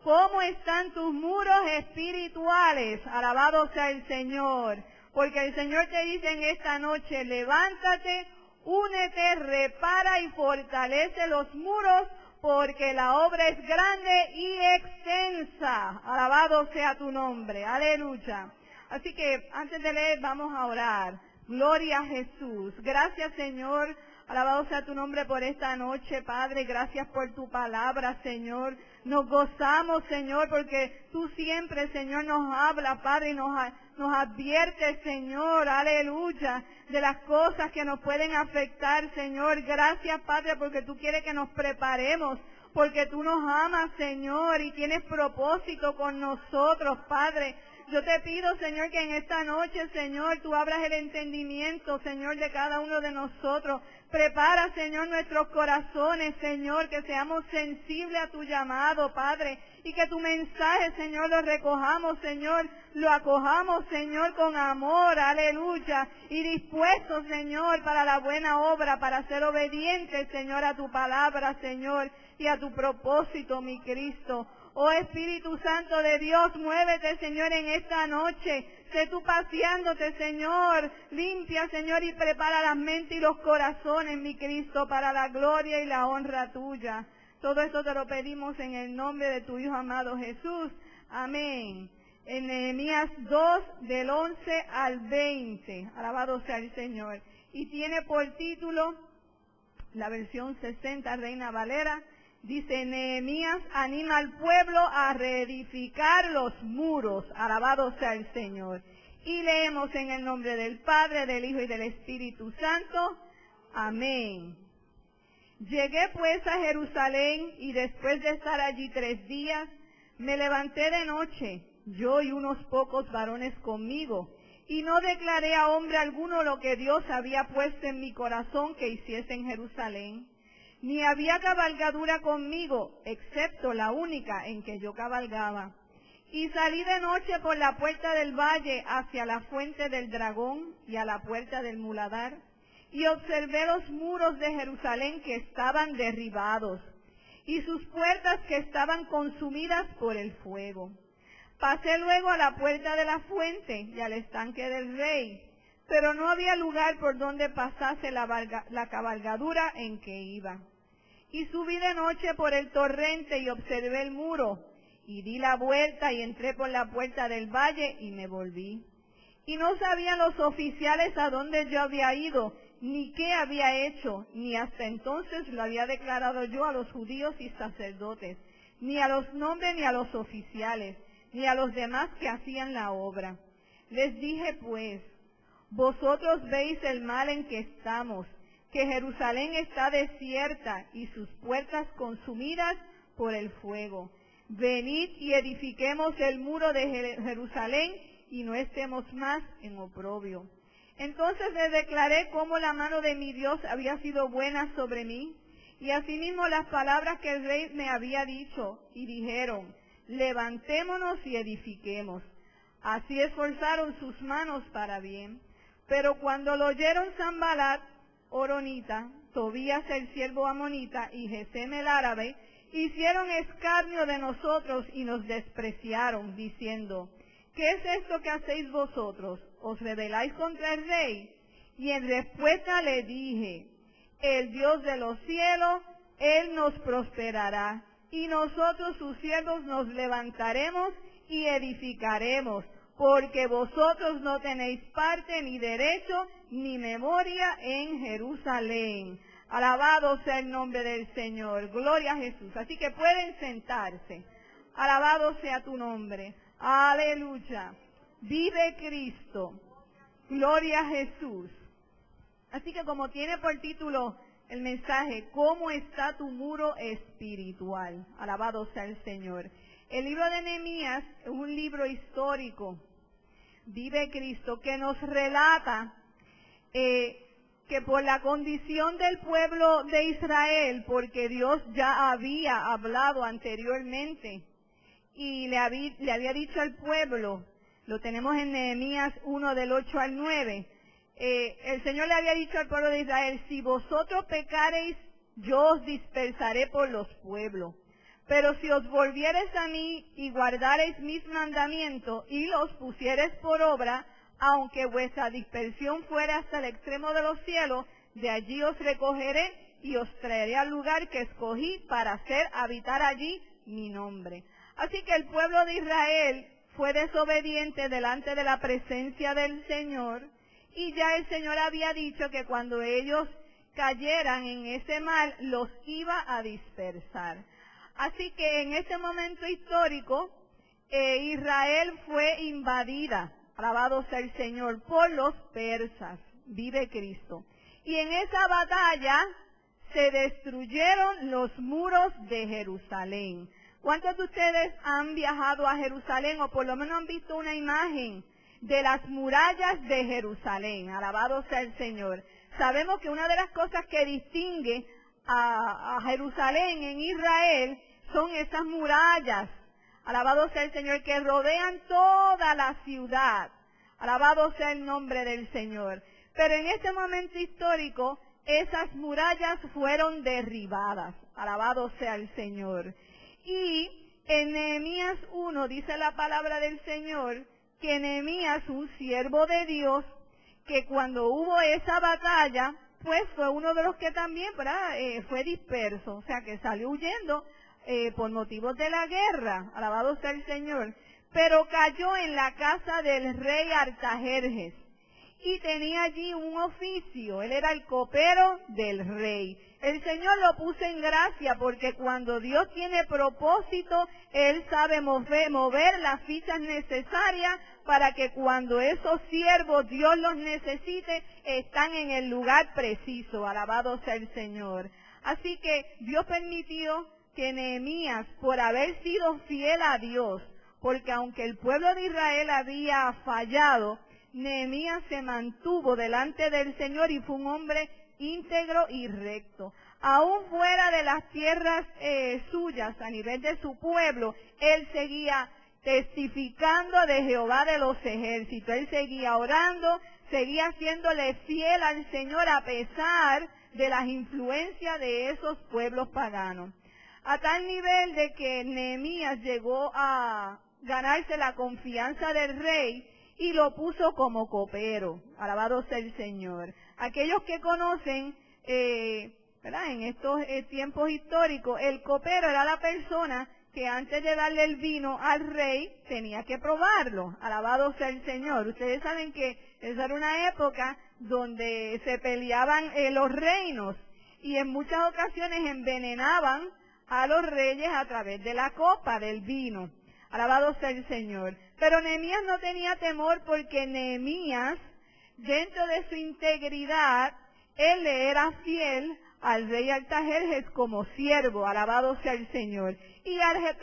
¿Cómo están tus muros espirituales? Alabado sea el Señor. Porque el Señor te dice en esta noche, levántate, únete, repara y fortalece los muros, porque la obra es grande y extensa. Alabado sea tu nombre. Aleluya. Así que antes de leer vamos a orar. Gloria a Jesús. Gracias, Señor. Alabado sea tu nombre por esta noche, Padre. Gracias por tu palabra, Señor. Nos gozamos, Señor, porque tú siempre, Señor, nos hablas, Padre, y nos adviertes, Señor, aleluya, de las cosas que nos pueden afectar, Señor. Gracias, Padre, porque tú quieres que nos preparemos, porque tú nos amas, Señor, y tienes propósito con nosotros, Padre. Yo te pido, Señor, que en esta noche, Señor, tú abras el entendimiento, Señor, de cada uno de nosotros. Prepara, Señor, nuestros corazones, Señor, que seamos sensibles a tu llamado, Padre, y que tu mensaje, Señor, lo recojamos, Señor, lo acojamos, Señor, con amor, aleluya, y dispuestos, Señor, para la buena obra, para ser obedientes, Señor, a tu palabra, Señor, y a tu propósito, mi Cristo. Oh Espíritu Santo de Dios, muévete, Señor, en esta noche. Sé tú paseándote, Señor. Limpia, Señor, y prepara las mentes y los corazones, mi Cristo, para la gloria y la honra tuya. Todo esto te lo pedimos en el nombre de tu Hijo amado Jesús. Amén. En Nehemías 2, del 11 al 20. Alabado sea el Señor. Y tiene por título, la versión 60, Reina Valera, dice, Nehemías anima al pueblo a reedificar los muros. Alabado sea el Señor. Y leemos en el nombre del Padre, del Hijo y del Espíritu Santo. Amén. Llegué pues a Jerusalén y después de estar allí 3 días, me levanté de noche, yo y unos pocos varones conmigo, y no declaré a hombre alguno lo que Dios había puesto en mi corazón que hiciese en Jerusalén. Ni había cabalgadura conmigo, excepto la única en que yo cabalgaba. Y salí de noche por la puerta del valle hacia la fuente del dragón y a la puerta del muladar, y observé los muros de Jerusalén que estaban derribados, y sus puertas que estaban consumidas por el fuego. Pasé luego a la puerta de la fuente y al estanque del rey, pero no había lugar por donde pasase la cabalgadura en que iba. Y subí de noche por el torrente y observé el muro, y di la vuelta y entré por la puerta del valle y me volví. Y no sabían los oficiales a dónde yo había ido, ni qué había hecho, ni hasta entonces lo había declarado yo a los judíos y sacerdotes, ni a los nombres ni a los oficiales, ni a los demás que hacían la obra. Les dije pues, vosotros veis el mal en que estamos, que Jerusalén está desierta y sus puertas consumidas por el fuego. Venid y edifiquemos el muro de Jerusalén y no estemos más en oprobio. Entonces les declaré cómo la mano de mi Dios había sido buena sobre mí, y asimismo las palabras que el rey me había dicho, y dijeron, levantémonos y edifiquemos. Así esforzaron sus manos para bien. Pero cuando lo oyeron Sanballat, horonita, Tobías el siervo amonita y Gesem el árabe, hicieron escarnio de nosotros y nos despreciaron, diciendo, ¿qué es esto que hacéis vosotros? ¿Os rebeláis contra el rey? Y en respuesta le dije, el Dios de los cielos, Él nos prosperará, y nosotros sus siervos nos levantaremos y edificaremos, porque vosotros no tenéis parte ni derecho ni memoria en Jerusalén. Alabado sea el nombre del Señor. Gloria a Jesús. Así que pueden sentarse. Alabado sea tu nombre. Aleluya. Vive Cristo. Gloria a Jesús. Así que como tiene por título el mensaje, ¿cómo está tu muro espiritual? Alabado sea el Señor. El libro de Nehemías es un libro histórico, vive Cristo, que nos relata que por la condición del pueblo de Israel, porque Dios ya había hablado anteriormente y le había dicho al pueblo, lo tenemos en Nehemías 1 del 8 al 9, el Señor le había dicho al pueblo de Israel, si vosotros pecareis, yo os dispersaré por los pueblos. Pero si os volviereis a mí y guardareis mis mandamientos y los pusiereis por obra, aunque vuestra dispersión fuera hasta el extremo de los cielos, de allí os recogeré y os traeré al lugar que escogí para hacer habitar allí mi nombre. Así que el pueblo de Israel fue desobediente delante de la presencia del Señor, y ya el Señor había dicho que cuando ellos cayeran en ese mal, los iba a dispersar. Así que en ese momento histórico, Israel fue invadida, alabado sea el Señor, por los persas. Vive Cristo. Y en esa batalla se destruyeron los muros de Jerusalén. ¿Cuántos de ustedes han viajado a Jerusalén o por lo menos han visto una imagen de las murallas de Jerusalén? Alabado sea el Señor. Sabemos que una de las cosas que distingue a Jerusalén en Israel son esas murallas, alabado sea el Señor, que rodean toda la ciudad. Alabado sea el nombre del Señor. Pero en este momento histórico, esas murallas fueron derribadas. Alabado sea el Señor. Y en Nehemías 1 dice la palabra del Señor que Nehemías, un siervo de Dios, que cuando hubo esa batalla, pues fue uno de los que también fue disperso, o sea que salió huyendo por motivos de la guerra, alabado sea el Señor, pero cayó en la casa del rey Artajerjes y tenía allí un oficio, él era el copero del rey. El Señor lo puso en gracia porque cuando Dios tiene propósito, Él sabe mover las fichas necesarias para que cuando esos siervos Dios los necesite, están en el lugar preciso. Alabado sea el Señor. Así que Dios permitió que Nehemías, por haber sido fiel a Dios, porque aunque el pueblo de Israel había fallado, Nehemías se mantuvo delante del Señor y fue un hombre íntegro y recto. Aún fuera de las tierras suyas, a nivel de su pueblo, él seguía testificando de Jehová de los ejércitos. Él seguía orando, seguía siéndole fiel al Señor a pesar de las influencias de esos pueblos paganos. A tal nivel de que Nehemías llegó a ganarse la confianza del rey y lo puso como copero. Alabado sea el Señor. Aquellos que conocen, en estos tiempos históricos, el copero era la persona que antes de darle el vino al rey tenía que probarlo. Alabado sea el Señor. Ustedes saben que esa era una época donde se peleaban los reinos y en muchas ocasiones envenenaban a los reyes a través de la copa del vino. Alabado sea el Señor. Pero Nehemías no tenía temor porque Nehemías, dentro de su integridad, él le era fiel al rey Artajerjes como siervo. Alabado sea el Señor. Y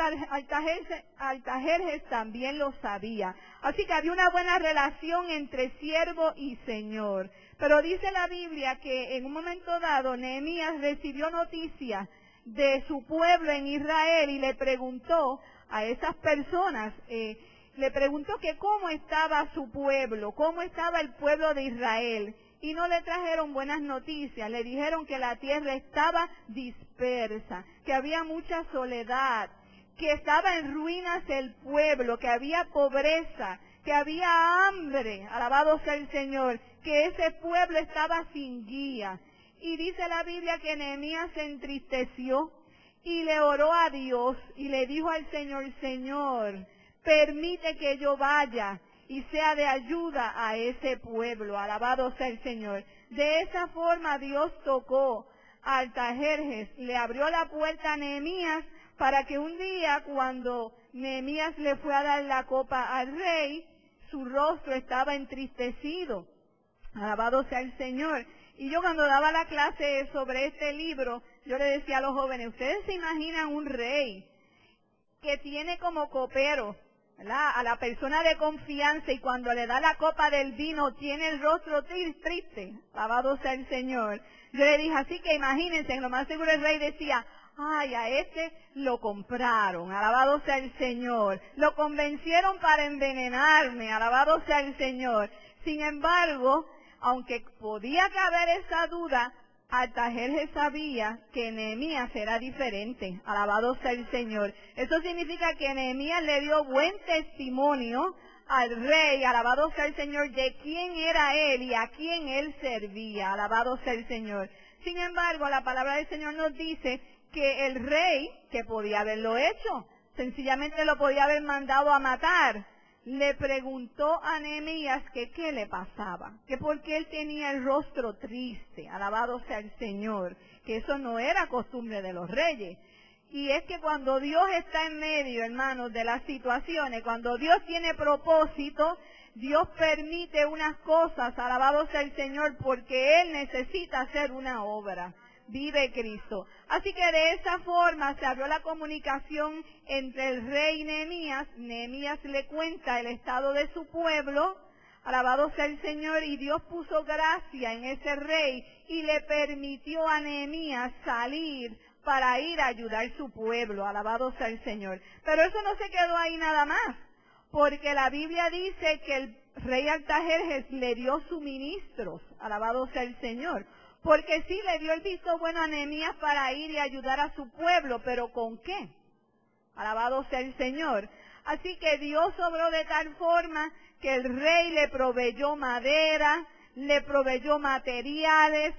Artajerjes también lo sabía. Así que había una buena relación entre siervo y señor. Pero dice la Biblia que en un momento dado Nehemías recibió noticias de su pueblo en Israel y le preguntó a esas personas, le preguntó que cómo estaba su pueblo, cómo estaba el pueblo de Israel, y no le trajeron buenas noticias, le dijeron que la tierra estaba dispersa, que había mucha soledad, que estaba en ruinas el pueblo, que había pobreza, que había hambre, alabado sea el Señor, que ese pueblo estaba sin guía. Y dice la Biblia que Nehemías se entristeció y le oró a Dios y le dijo al Señor, Señor, permite que yo vaya y sea de ayuda a ese pueblo. Alabado sea el Señor. De esa forma Dios tocó a Artajerjes, le abrió la puerta a Nehemías para que un día cuando Nehemías le fue a dar la copa al rey, su rostro estaba entristecido. Alabado sea el Señor. Y yo cuando daba la clase sobre este libro, yo le decía a los jóvenes, ¿ustedes se imaginan un rey que tiene como copero, ¿verdad?, a la persona de confianza y cuando le da la copa del vino tiene el rostro triste? Alabado sea el Señor. Yo le dije, así que imagínense, lo más seguro el rey decía, ay, a este lo compraron, alabado sea el Señor. Lo convencieron para envenenarme, alabado sea el Señor. Sin embargo, aunque podía caber esa duda, Artajerjes sabía que Nehemías era diferente. Alabado sea el Señor. Eso significa que Nehemías le dio buen testimonio al rey, alabado sea el Señor, de quién era él y a quién él servía. Alabado sea el Señor. Sin embargo, la palabra del Señor nos dice que el rey, que podía haberlo hecho, sencillamente lo podía haber mandado a matar, le preguntó a Nehemías que qué le pasaba, que por qué él tenía el rostro triste, alabado sea el Señor, que eso no era costumbre de los reyes. Y es que cuando Dios está en medio, hermanos, de las situaciones, cuando Dios tiene propósito, Dios permite unas cosas, alabado sea el Señor, porque Él necesita hacer una obra. Vive Cristo. Así que de esa forma se abrió la comunicación entre el rey y Nehemías. Nehemías le cuenta el estado de su pueblo, alabado sea el Señor, y Dios puso gracia en ese rey y le permitió a Nehemías salir para ir a ayudar a su pueblo, alabado sea el Señor. Pero eso no se quedó ahí nada más, porque la Biblia dice que el rey Artajerjes le dio suministros, alabado sea el Señor. Porque sí le dio el visto bueno a Nehemías para ir y ayudar a su pueblo, pero ¿con qué? Alabado sea el Señor. Así que Dios obró de tal forma que el rey le proveyó madera, le proveyó materiales,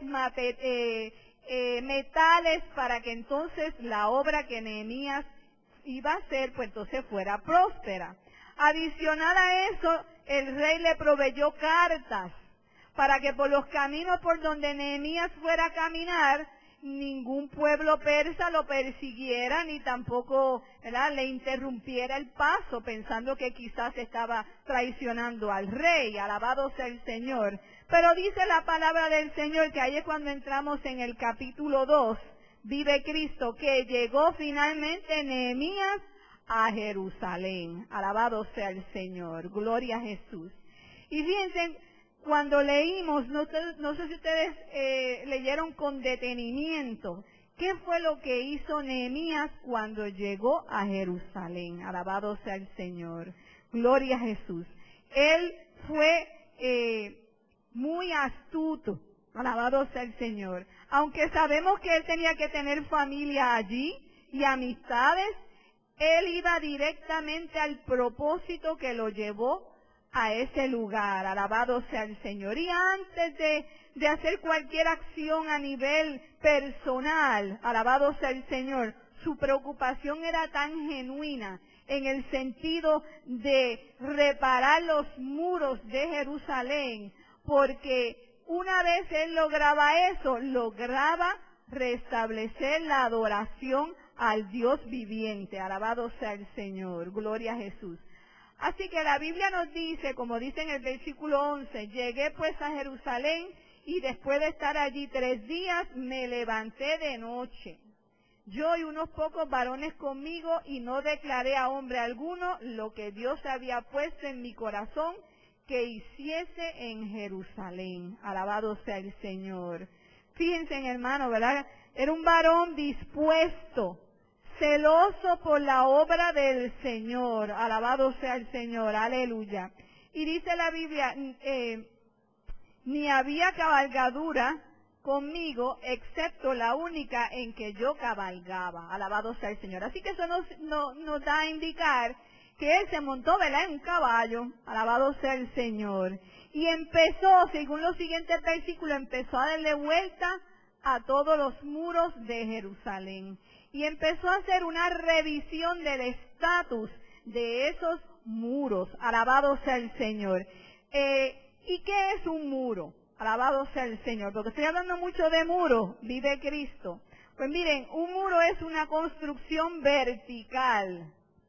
metales, para que entonces la obra que Nehemías iba a hacer, pues entonces fuera próspera. Adicional a eso, el rey le proveyó cartas, para que por los caminos por donde Nehemías fuera a caminar, ningún pueblo persa lo persiguiera, ni tampoco, ¿verdad?, le interrumpiera el paso, pensando que quizás estaba traicionando al rey. Alabado sea el Señor. Pero dice la palabra del Señor, que ahí es cuando entramos en el capítulo 2, vive Cristo, que llegó finalmente Nehemías a Jerusalén. Alabado sea el Señor. Gloria a Jesús. Y fíjense, cuando leímos, no sé si ustedes leyeron con detenimiento, ¿qué fue lo que hizo Nehemías cuando llegó a Jerusalén? Alabado sea el Señor. Gloria a Jesús. Él fue muy astuto. Alabado sea el Señor. Aunque sabemos que él tenía que tener familia allí y amistades, él iba directamente al propósito que lo llevó a ese lugar. Alabado sea el Señor. Y antes de hacer cualquier acción a nivel personal, alabado sea el Señor, su preocupación era tan genuina en el sentido de reparar los muros de Jerusalén, porque una vez él lograba eso, lograba restablecer la adoración al Dios viviente. Alabado sea el Señor. Gloria a Jesús. Así que la Biblia nos dice, como dice en el versículo 11, llegué pues a Jerusalén y después de estar allí 3 días me levanté de noche, yo y unos pocos varones conmigo, y no declaré a hombre alguno lo que Dios había puesto en mi corazón que hiciese en Jerusalén. Alabado sea el Señor. Fíjense, hermano, ¿verdad? Era un varón dispuesto, celoso por la obra del Señor. Alabado sea el Señor. Aleluya. Y dice la Biblia, ni había cabalgadura conmigo, excepto la única en que yo cabalgaba. Alabado sea el Señor. Así que eso nos da a indicar que él se montó, ¿verdad?, en un caballo. Alabado sea el Señor. Y empezó, según los siguientes versículos, empezó a darle vuelta a todos los muros de Jerusalén. Y empezó a hacer una revisión del estatus de esos muros. Alabado sea el Señor. ¿Y qué es un muro? Alabado sea el Señor. Porque estoy hablando mucho de muros. Vive Cristo. Pues miren, un muro es una construcción vertical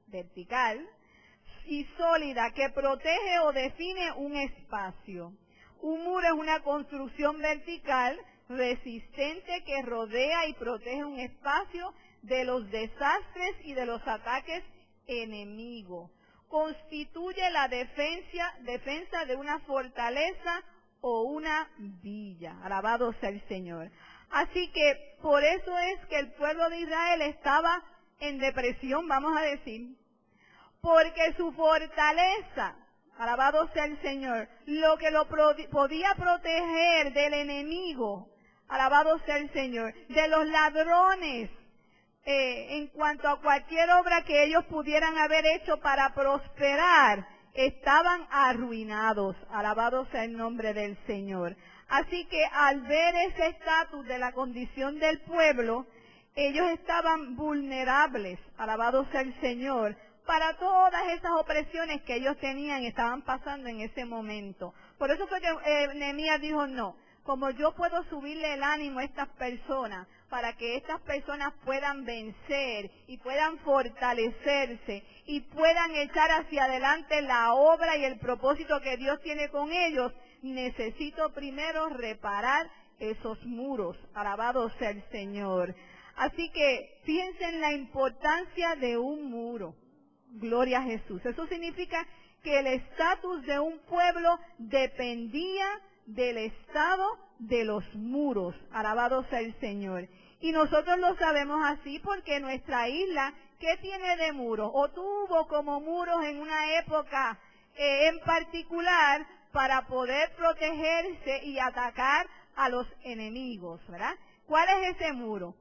y sólida que protege o define un espacio. Un muro es una construcción vertical resistente que rodea y protege un espacio de los desastres y de los ataques enemigos. Constituye la defensa de una fortaleza o una villa. Alabado sea el Señor. Así que por eso es que el pueblo de Israel estaba en depresión, vamos a decir, porque su fortaleza, alabado sea el Señor, lo que lo podía proteger del enemigo, Alabado sea el Señor. De los ladrones, en cuanto a cualquier obra que ellos pudieran haber hecho para prosperar, estaban arruinados. Alabado sea el nombre del Señor. Así que al ver ese estatus de la condición del pueblo, ellos estaban vulnerables, alabado sea el Señor, para todas esas opresiones que ellos tenían y estaban pasando en ese momento. Por eso fue que Nehemías dijo, no, como yo puedo subirle el ánimo a estas personas, para que estas personas puedan vencer y puedan fortalecerse y puedan echar hacia adelante la obra y el propósito que Dios tiene con ellos, necesito primero reparar esos muros. Alabado sea el Señor. Así que fíjense en la importancia de un muro. Gloria a Jesús. Eso significa que el estatus de un pueblo dependía del estado de los muros. Alabado sea el Señor. Y nosotros lo sabemos así porque nuestra isla, ¿qué tiene de muros? O tuvo como muros en una época en particular para poder protegerse y atacar a los enemigos, ¿verdad? ¿Cuál es ese muro?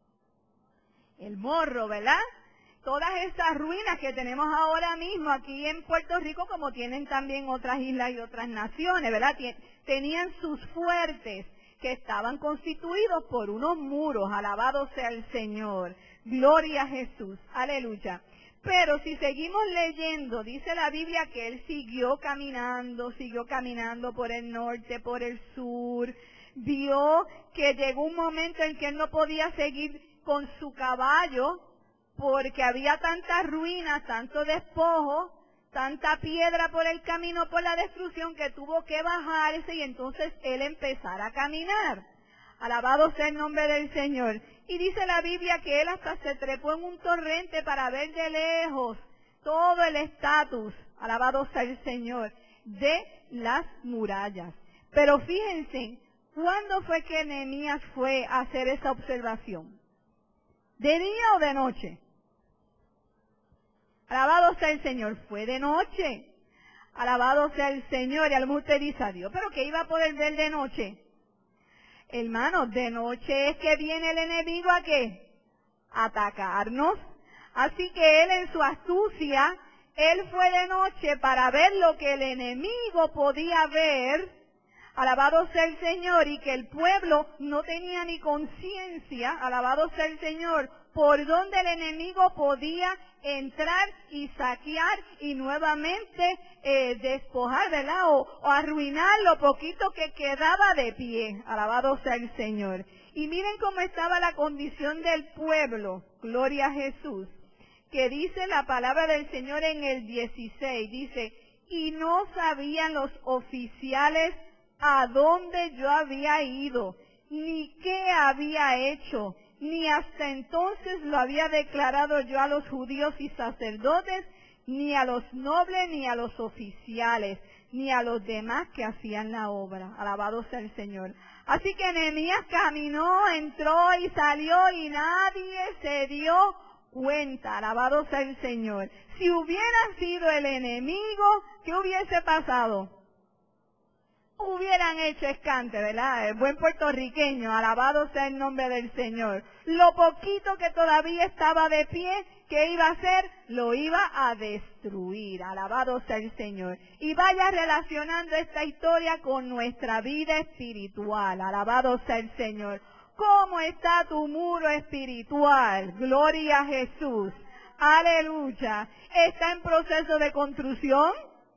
El Morro, ¿verdad? Todas esas ruinas que tenemos ahora mismo aquí en Puerto Rico, como tienen también otras islas y otras naciones, ¿verdad? Tenían sus fuertes que estaban constituidos por unos muros. Alabado sea el Señor. Gloria a Jesús. Aleluya. Pero si seguimos leyendo, dice la Biblia que él siguió caminando por el norte, por el sur. Vio que llegó un momento en que él no podía seguir con su caballo, porque había tantas ruinas, tanto despojo, tanta piedra por el camino, por la destrucción, que tuvo que bajarse y entonces él empezar a caminar. Alabado sea el nombre del Señor. Y dice la Biblia que él hasta se trepó en un torrente para ver de lejos todo el estatus, alabado sea el Señor, de las murallas. Pero fíjense, ¿cuándo fue que Nehemías fue a hacer esa observación? ¿De día o de noche? Alabado sea el Señor, fue de noche. Alabado sea el Señor. Y a lo mejor usted dice a Dios, ¿pero qué iba a poder ver de noche? Hermano, de noche es que viene el enemigo ¿a qué? A atacarnos. Así que él en su astucia, él fue de noche para ver lo que el enemigo podía ver. Alabado sea el Señor, y que el pueblo no tenía ni conciencia, alabado sea el Señor, por donde el enemigo podía entrar y saquear y nuevamente despojar, ¿verdad? O arruinar lo poquito que quedaba de pie. Alabado sea el Señor. Y miren cómo estaba la condición del pueblo, gloria a Jesús, que dice la palabra del Señor en el 16, dice, y no sabían los oficiales a dónde yo había ido, ni qué había hecho, ni hasta entonces lo había declarado yo a los judíos y sacerdotes, ni a los nobles, ni a los oficiales, ni a los demás que hacían la obra. Alabado sea el Señor. Así que Nehemías caminó, entró y salió y nadie se dio cuenta. Alabado sea el Señor. Si hubiera sido el enemigo, ¿qué hubiese pasado? Hubieran hecho escante, ¿verdad? El buen puertorriqueño, alabado sea el nombre del Señor. Lo poquito que todavía estaba de pie, ¿qué iba a hacer? Lo iba a destruir, alabado sea el Señor. Y vaya relacionando esta historia con nuestra vida espiritual, alabado sea el Señor. ¿Cómo está tu muro espiritual? Gloria a Jesús. Aleluya. ¿Está en proceso de construcción?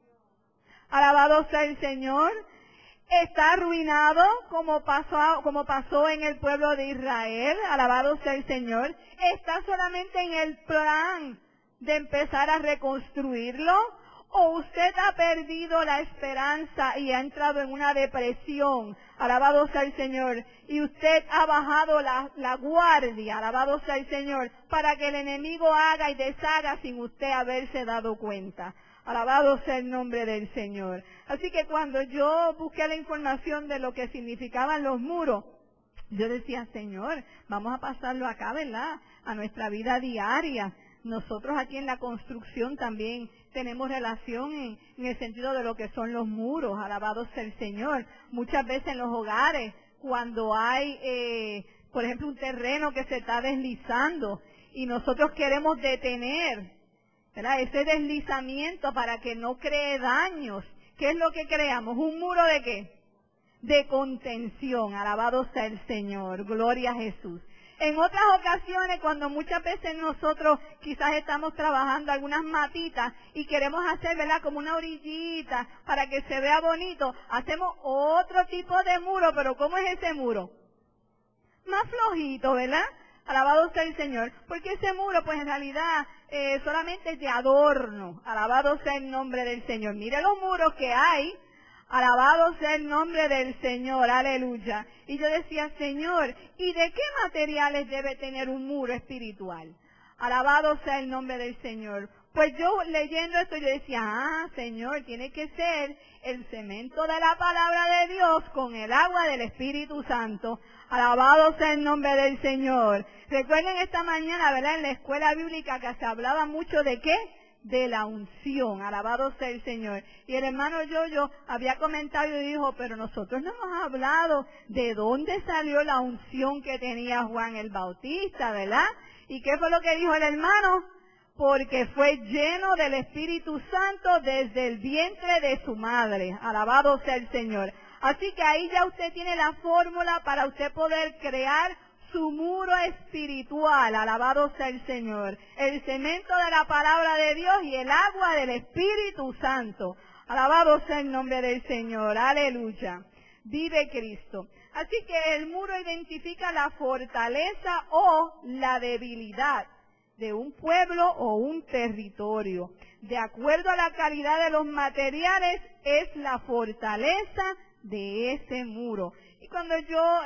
Alabado sea el Señor. Está arruinado como pasó en el pueblo de Israel, alabado sea el Señor. Está solamente en el plan de empezar a reconstruirlo, o usted ha perdido la esperanza y ha entrado en una depresión, alabado sea el Señor, y usted ha bajado la guardia, alabado sea el Señor, para que el enemigo haga y deshaga sin usted haberse dado cuenta. Alabado sea el nombre del Señor. Así que cuando yo busqué la información de lo que significaban los muros, yo decía, Señor, vamos a pasarlo acá, ¿verdad? A nuestra vida diaria. Nosotros aquí en la construcción también tenemos relación en el sentido de lo que son los muros. Alabado sea el Señor. Muchas veces en los hogares, cuando hay, por ejemplo, un terreno que se está deslizando y nosotros queremos detener, ¿verdad?, ese deslizamiento para que no cree daños. ¿Qué es lo que creamos? ¿Un muro de qué? De contención. Alabado sea el Señor. Gloria a Jesús. En otras ocasiones, cuando muchas veces nosotros quizás estamos trabajando algunas matitas y queremos hacer, ¿verdad?, como una orillita para que se vea bonito, hacemos otro tipo de muro, pero ¿cómo es ese muro? Más flojito, ¿verdad? Alabado sea el Señor. Porque ese muro, pues en realidad, solamente es de adorno. Alabado sea el nombre del Señor. Mire los muros que hay. Alabado sea el nombre del Señor, aleluya. Y yo decía, Señor, ¿y de qué materiales debe tener un muro espiritual? Alabado sea el nombre del Señor. Pues yo leyendo esto, yo decía, Señor, tiene que ser el cemento de la palabra de Dios con el agua del Espíritu Santo. Alabado sea el nombre del Señor. Recuerden esta mañana, ¿verdad?, en la escuela bíblica que se hablaba mucho de ¿qué? De la unción. Alabado sea el Señor. Y el hermano yo había comentado y dijo, pero nosotros no hemos hablado de dónde salió la unción que tenía Juan el Bautista, ¿verdad? ¿Y qué fue lo que dijo el hermano? Porque fue lleno del Espíritu Santo desde el vientre de su madre. Alabado sea el Señor. Así que ahí ya usted tiene la fórmula para usted poder crear su muro espiritual. Alabado sea el Señor. El cemento de la palabra de Dios y el agua del Espíritu Santo. Alabado sea el nombre del Señor. Aleluya. Vive Cristo. Así que el muro identifica la fortaleza o la debilidad de un pueblo o un territorio. De acuerdo a la calidad de los materiales, es la fortaleza de ese muro. Y cuando yo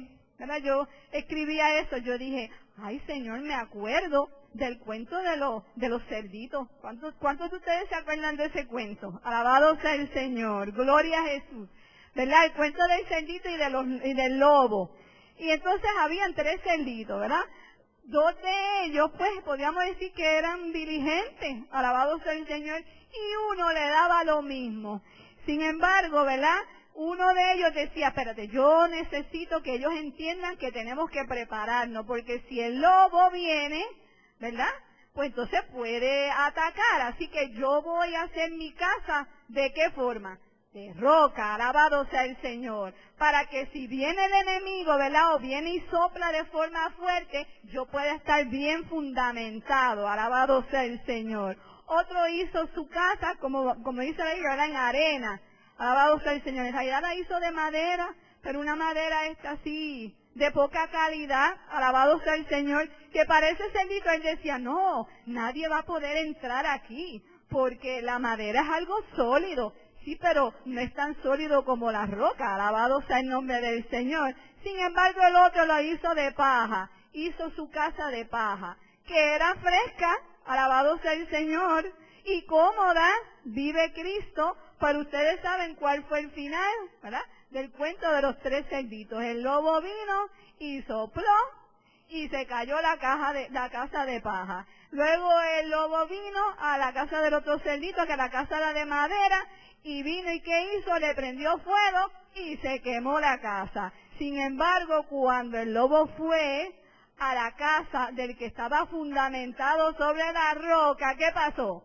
escribía eso, yo dije, ay Señor, me acuerdo del cuento de los cerditos. ¿Cuántos de ustedes se acuerdan de ese cuento? Alabado sea el Señor, gloria a Jesús. ¿Verdad? El cuento del cerdito y del lobo. Y entonces habían 3 cerditos, ¿verdad? 2 de ellos, pues, podríamos decir que eran diligentes, alabado sea el Señor, y uno le daba lo mismo. Sin embargo, ¿verdad?, uno de ellos decía, espérate, yo necesito que ellos entiendan que tenemos que prepararnos, porque si el lobo viene, ¿verdad?, pues entonces puede atacar. Así que yo voy a hacer mi casa, ¿de qué forma? De roca, alabado sea el Señor, para que si viene el enemigo, ¿verdad?, o viene y sopla de forma fuerte, yo pueda estar bien fundamentado, alabado sea el Señor. Otro hizo su casa, como dice la Biblia, en arena, alabado sea el Señor. En realidad la hizo de madera, pero una madera así, de poca calidad, alabado sea el Señor, que para ese cerdito él decía, no, nadie va a poder entrar aquí, porque la madera es algo sólido. Sí, pero no es tan sólido como la roca, alabado sea el nombre del Señor. Sin embargo, el otro lo hizo de paja, hizo su casa de paja, que era fresca, alabado sea el Señor, y cómoda, vive Cristo, pero ustedes saben cuál fue el final, ¿verdad?, del cuento de los 3 cerditos. El lobo vino y sopló, y se cayó la casa de paja. Luego el lobo vino a la casa del otro cerdito, que la casa era de madera, y vino y ¿qué hizo? Le prendió fuego y se quemó la casa. Sin embargo, cuando el lobo fue a la casa del que estaba fundamentado sobre la roca, ¿qué pasó?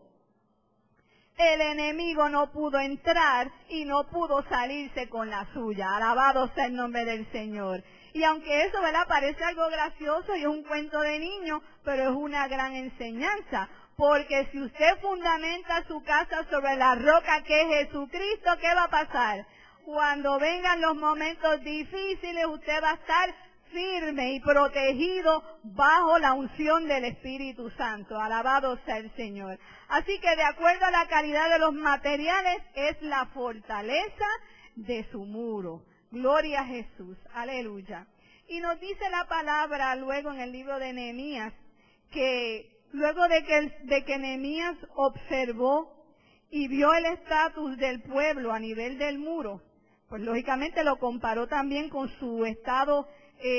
El enemigo no pudo entrar y no pudo salirse con la suya. Alabado sea el nombre del Señor. Y aunque eso, ¿verdad?, parece algo gracioso y es un cuento de niño, pero es una gran enseñanza. Porque si usted fundamenta su casa sobre la roca que es Jesucristo, ¿qué va a pasar? Cuando vengan los momentos difíciles, usted va a estar firme y protegido bajo la unción del Espíritu Santo. Alabado sea el Señor. Así que de acuerdo a la calidad de los materiales, es la fortaleza de su muro. Gloria a Jesús. Aleluya. Y nos dice la palabra luego en el libro de Nehemías, que luego de que Nehemías observó y vio el estatus del pueblo a nivel del muro, pues lógicamente lo comparó también con su estado,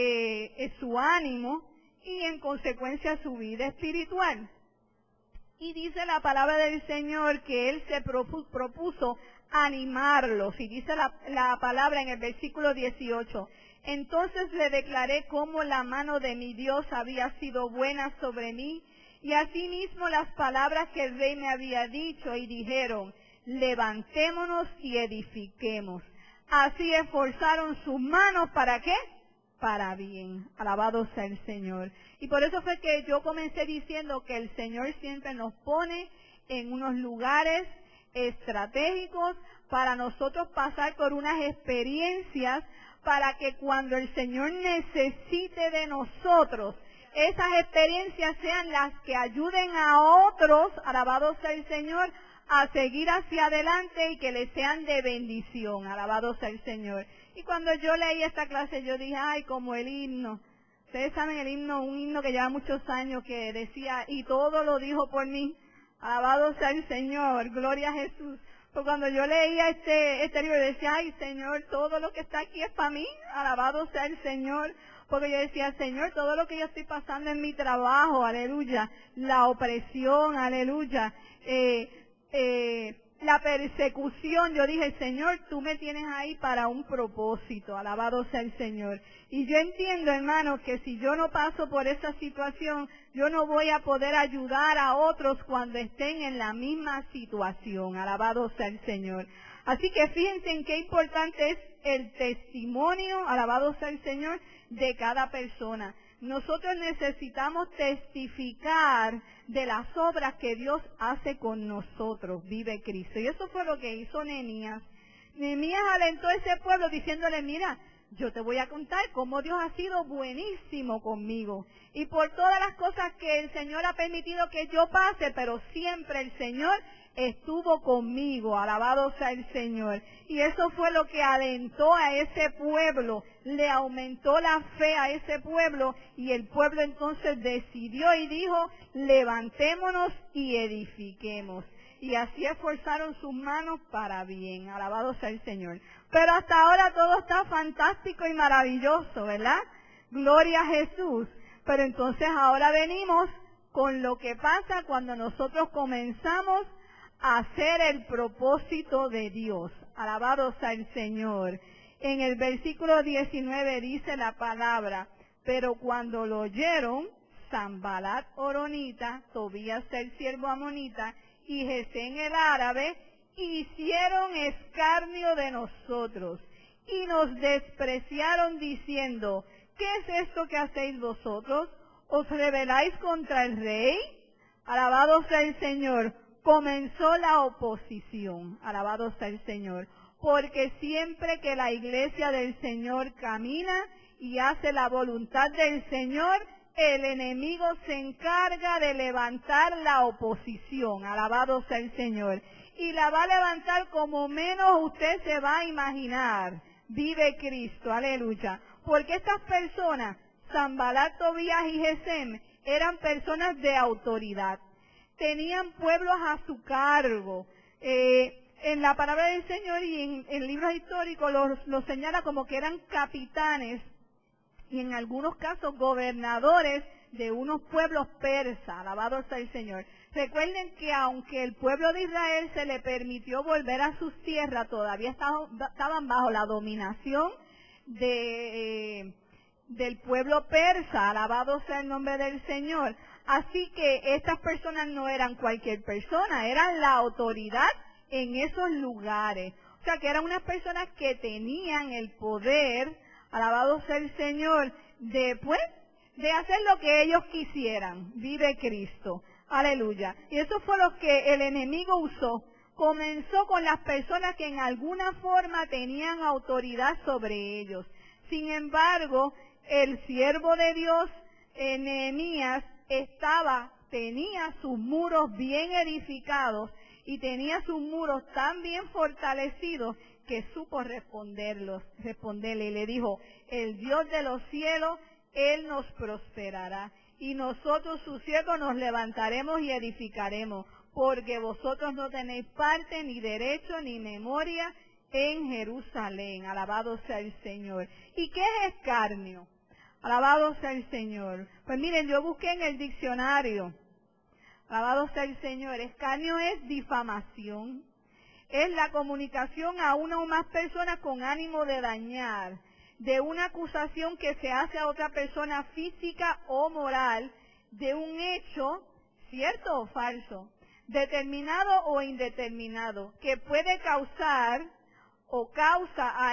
su ánimo y en consecuencia su vida espiritual. Y dice la palabra del Señor que él se propuso animarlos. Y dice la palabra en el versículo 18, Entonces le declaré cómo la mano de mi Dios había sido buena sobre mí, y asimismo las palabras que el rey me había dicho, y dijeron, levantémonos y edifiquemos. Así esforzaron sus manos, ¿para qué? Para bien. Alabado sea el Señor. Y por eso fue que yo comencé diciendo que el Señor siempre nos pone en unos lugares estratégicos para nosotros pasar por unas experiencias, para que cuando el Señor necesite de nosotros, esas experiencias sean las que ayuden a otros, alabado sea el Señor, a seguir hacia adelante y que les sean de bendición, alabado sea el Señor. Y cuando yo leí esta clase, yo dije, ay, como el himno. Ustedes saben el himno, un himno que lleva muchos años, que decía, y todo lo dijo por mí, alabado sea el Señor, gloria a Jesús. Pues cuando yo leía este libro, decía, ay, Señor, todo lo que está aquí es para mí, alabado sea el Señor. Porque yo decía, Señor, todo lo que yo estoy pasando en mi trabajo, aleluya, la opresión, aleluya, la persecución, yo dije, Señor, tú me tienes ahí para un propósito, alabado sea el Señor. Y yo entiendo, hermano, que si yo no paso por esa situación, yo no voy a poder ayudar a otros cuando estén en la misma situación, alabado sea el Señor. Así que fíjense en qué importante es el testimonio, alabado sea el Señor, de cada persona. Nosotros necesitamos testificar de las obras que Dios hace con nosotros, vive Cristo. Y eso fue lo que hizo Nehemías. Nehemías alentó a ese pueblo diciéndole, mira, yo te voy a contar cómo Dios ha sido buenísimo conmigo. Y por todas las cosas que el Señor ha permitido que yo pase, pero siempre el Señor estuvo conmigo, alabado sea el Señor. Y eso fue lo que alentó a ese pueblo, le aumentó la fe a ese pueblo, y el pueblo entonces decidió y dijo, levantémonos y edifiquemos. Y así esforzaron sus manos para bien, alabado sea el Señor. Pero hasta ahora todo está fantástico y maravilloso, ¿verdad? Gloria a Jesús. Pero entonces ahora venimos con lo que pasa cuando nosotros comenzamos a hacer el propósito de Dios. Alabado sea el Señor. En el versículo 19 dice la palabra, pero cuando lo oyeron, Sanballat horonita, Tobías el siervo amonita, y Gesén el árabe, hicieron escarnio de nosotros, y nos despreciaron diciendo, ¿qué es esto que hacéis vosotros? ¿Os rebeláis contra el rey? Alabado sea el Señor. Comenzó la oposición, alabado sea el Señor, porque siempre que la iglesia del Señor camina y hace la voluntad del Señor, el enemigo se encarga de levantar la oposición, alabado sea el Señor, y la va a levantar como menos usted se va a imaginar. Vive Cristo, aleluya, porque estas personas, Sanballat, Tobías y Gesem, eran personas de autoridad. Tenían pueblos a su cargo. En la palabra del Señor y en libros históricos los señala como que eran capitanes y en algunos casos gobernadores de unos pueblos persas. Alabado sea el Señor. Recuerden que aunque el pueblo de Israel se le permitió volver a sus tierras, todavía estaban bajo la dominación del pueblo persa. Alabado sea el nombre del Señor. Así que estas personas no eran cualquier persona, eran la autoridad en esos lugares. O sea, que eran unas personas que tenían el poder, alabado sea el Señor, de hacer lo que ellos quisieran. Vive Cristo. Aleluya. Y eso fue lo que el enemigo usó. Comenzó con las personas que en alguna forma tenían autoridad sobre ellos. Sin embargo, el siervo de Dios, Nehemías, tenía sus muros bien edificados y tenía sus muros tan bien fortalecidos que supo responderle, y le dijo, el Dios de los cielos, Él nos prosperará, y nosotros sus siervos nos levantaremos y edificaremos, porque vosotros no tenéis parte, ni derecho, ni memoria en Jerusalén. Alabado sea el Señor. ¿Y qué es escarnio? Alabado sea el Señor. Pues miren, yo busqué en el diccionario. Alabado sea el Señor. Escarnio es difamación. Es la comunicación a una o más personas con ánimo de dañar. de una acusación que se hace a otra persona física o moral de un hecho, cierto o falso, determinado o indeterminado, que puede causar o causa a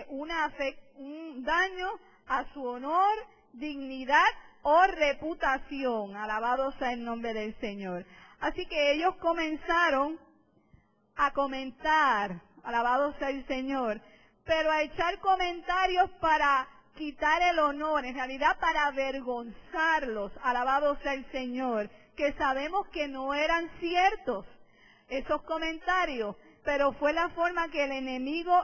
un daño a su honor, dignidad o reputación. Alabado sea el nombre del Señor. Así que ellos comenzaron a comentar, alabado sea el Señor, pero a echar comentarios para quitar el honor, en realidad para avergonzarlos, alabado sea el Señor, que sabemos que no eran ciertos esos comentarios, pero fue la forma que el enemigo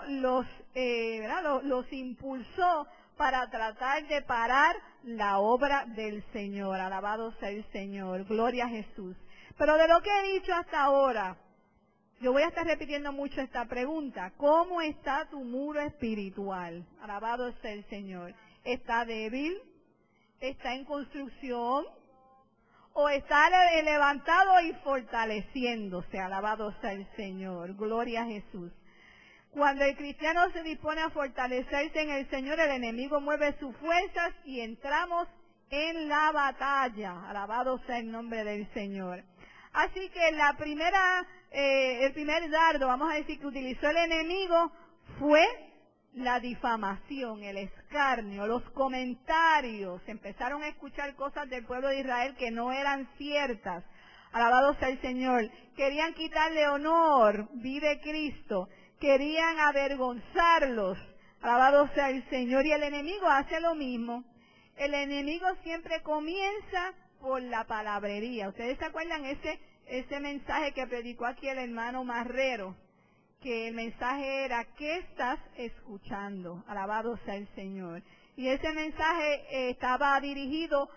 los impulsó para tratar de parar la obra del Señor. Alabado sea el Señor, gloria a Jesús. Pero de lo que he dicho hasta ahora, yo voy a estar repitiendo mucho esta pregunta. ¿Cómo está tu muro espiritual? Alabado sea el Señor. ¿Está débil? ¿Está en construcción? ¿O está levantado y fortaleciéndose? Alabado sea el Señor. Gloria a Jesús. Cuando el cristiano se dispone a fortalecerse en el Señor, el enemigo mueve sus fuerzas y entramos en la batalla. Alabado sea el nombre del Señor. Así que el primer dardo, vamos a decir, que utilizó el enemigo fue la difamación, el escarnio, los comentarios. Empezaron a escuchar cosas del pueblo de Israel que no eran ciertas. Alabado sea el Señor. Querían quitarle honor, vive Cristo. Querían avergonzarlos. Alabado sea el Señor. Y el enemigo hace lo mismo. El enemigo siempre comienza por la palabrería. ¿Ustedes se acuerdan ese mensaje que predicó aquí el hermano Marrero? Que el mensaje era, ¿qué estás escuchando? Alabado sea el Señor. Y ese mensaje estaba dirigido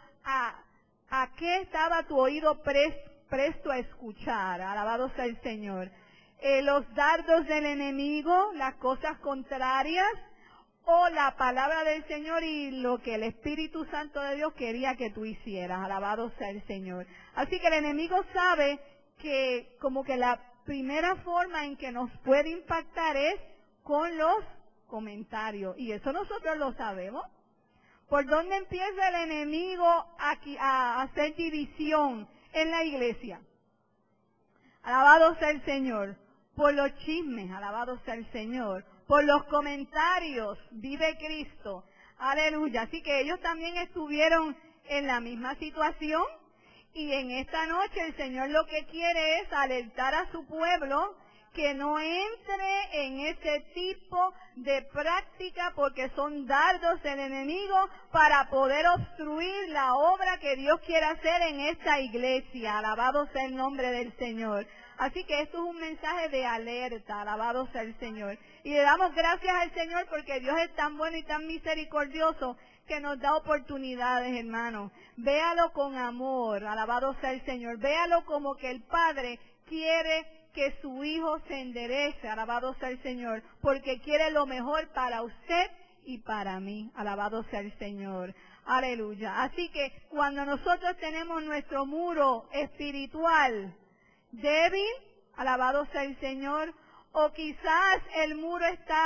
a qué estaba tu oído presto a escuchar. Alabado sea el Señor. Los dardos del enemigo, las cosas contrarias, o la palabra del Señor y lo que el Espíritu Santo de Dios quería que tú hicieras. Alabado sea el Señor. Así que el enemigo sabe que como que la primera forma en que nos puede impactar es con los comentarios. Y eso nosotros lo sabemos. ¿Por dónde empieza el enemigo a hacer división en la iglesia? Alabado sea el Señor. Por los chismes, alabado sea el Señor. Por los comentarios, vive Cristo. Aleluya. Así que ellos también estuvieron en la misma situación. Y en esta noche el Señor lo que quiere es alertar a su pueblo que no entre en ese tipo de práctica porque son dardos del enemigo para poder obstruir la obra que Dios quiere hacer en esta iglesia. Alabado sea el nombre del Señor. Así que esto es un mensaje de alerta. Alabado sea el Señor. Y le damos gracias al Señor porque Dios es tan bueno y tan misericordioso que nos da oportunidades, hermanos. Véalo con amor. Alabado sea el Señor. Véalo como que el Padre quiere que su hijo se enderece, alabado sea el Señor, porque quiere lo mejor para usted y para mí, alabado sea el Señor, aleluya. Así que cuando nosotros tenemos nuestro muro espiritual débil, alabado sea el Señor, o quizás el muro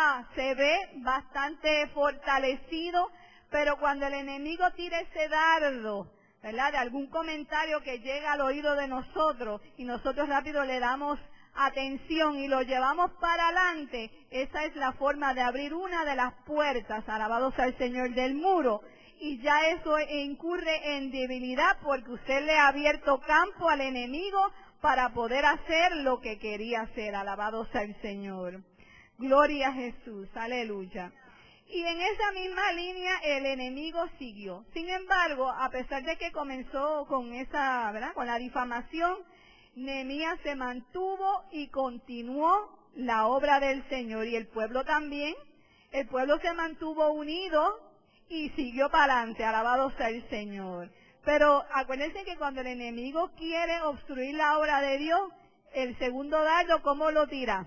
se ve bastante fortalecido, pero cuando el enemigo tira ese dardo, ¿verdad?, de algún comentario que llega al oído de nosotros y nosotros rápido le damos atención y lo llevamos para adelante, esa es la forma de abrir una de las puertas, alabado sea el Señor, del muro, y ya eso incurre en debilidad porque usted le ha abierto campo al enemigo para poder hacer lo que quería hacer, alabado sea el Señor. Gloria a Jesús, aleluya. Y en esa misma línea el enemigo siguió. Sin embargo, a pesar de que comenzó con con la difamación, Nehemías se mantuvo y continuó la obra del Señor. Y el pueblo también. El pueblo se mantuvo unido y siguió para adelante. Alabado sea el Señor. Pero acuérdense que cuando el enemigo quiere obstruir la obra de Dios, el segundo dardo, ¿cómo lo tira?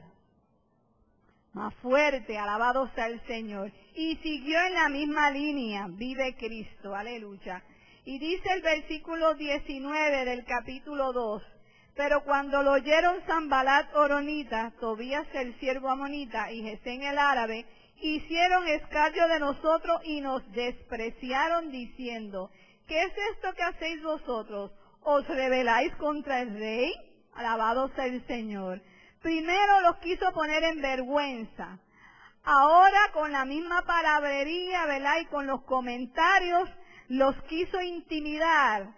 Más fuerte, alabado sea el Señor. Y siguió en la misma línea, vive Cristo, aleluya. Y dice el versículo 19 del capítulo 2, pero cuando lo oyeron Sanbalat Horonita, Tobías el siervo amonita y Gesén el árabe, hicieron escarnio de nosotros y nos despreciaron diciendo, ¿qué es esto que hacéis vosotros? ¿Os rebeláis contra el rey? Alabado sea el Señor. Primero los quiso poner en vergüenza. Ahora con la misma palabrería, ¿verdad? Y con los comentarios, los quiso intimidar,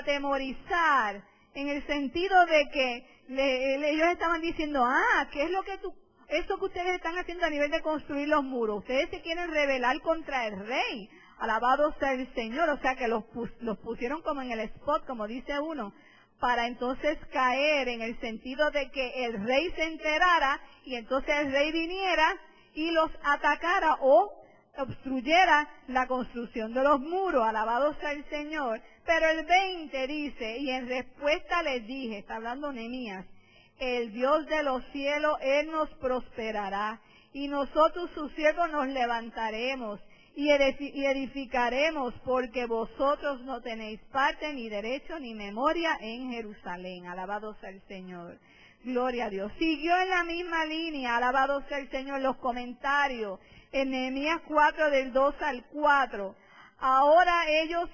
atemorizar, en el sentido de que ellos estaban diciendo, ¿qué es eso que ustedes están haciendo a nivel de construir los muros? Ustedes se quieren rebelar contra el rey. Alabado sea el Señor. O sea que los pusieron como en el spot, como dice uno, para entonces caer en el sentido de que el rey se enterara y entonces el rey viniera y los atacara o obstruyera la construcción de los muros. Alabado sea el Señor. Pero el 20 dice, y en respuesta les dije, está hablando Nehemías, el Dios de los cielos, Él nos prosperará, y nosotros sus siervos nos levantaremos y edificaremos, porque vosotros no tenéis parte, ni derecho, ni memoria en Jerusalén. Alabado sea el Señor. Gloria a Dios. Siguió en la misma línea, alabado sea el Señor, los comentarios, en Nehemías 4, del 2 al 4. Ahora ellos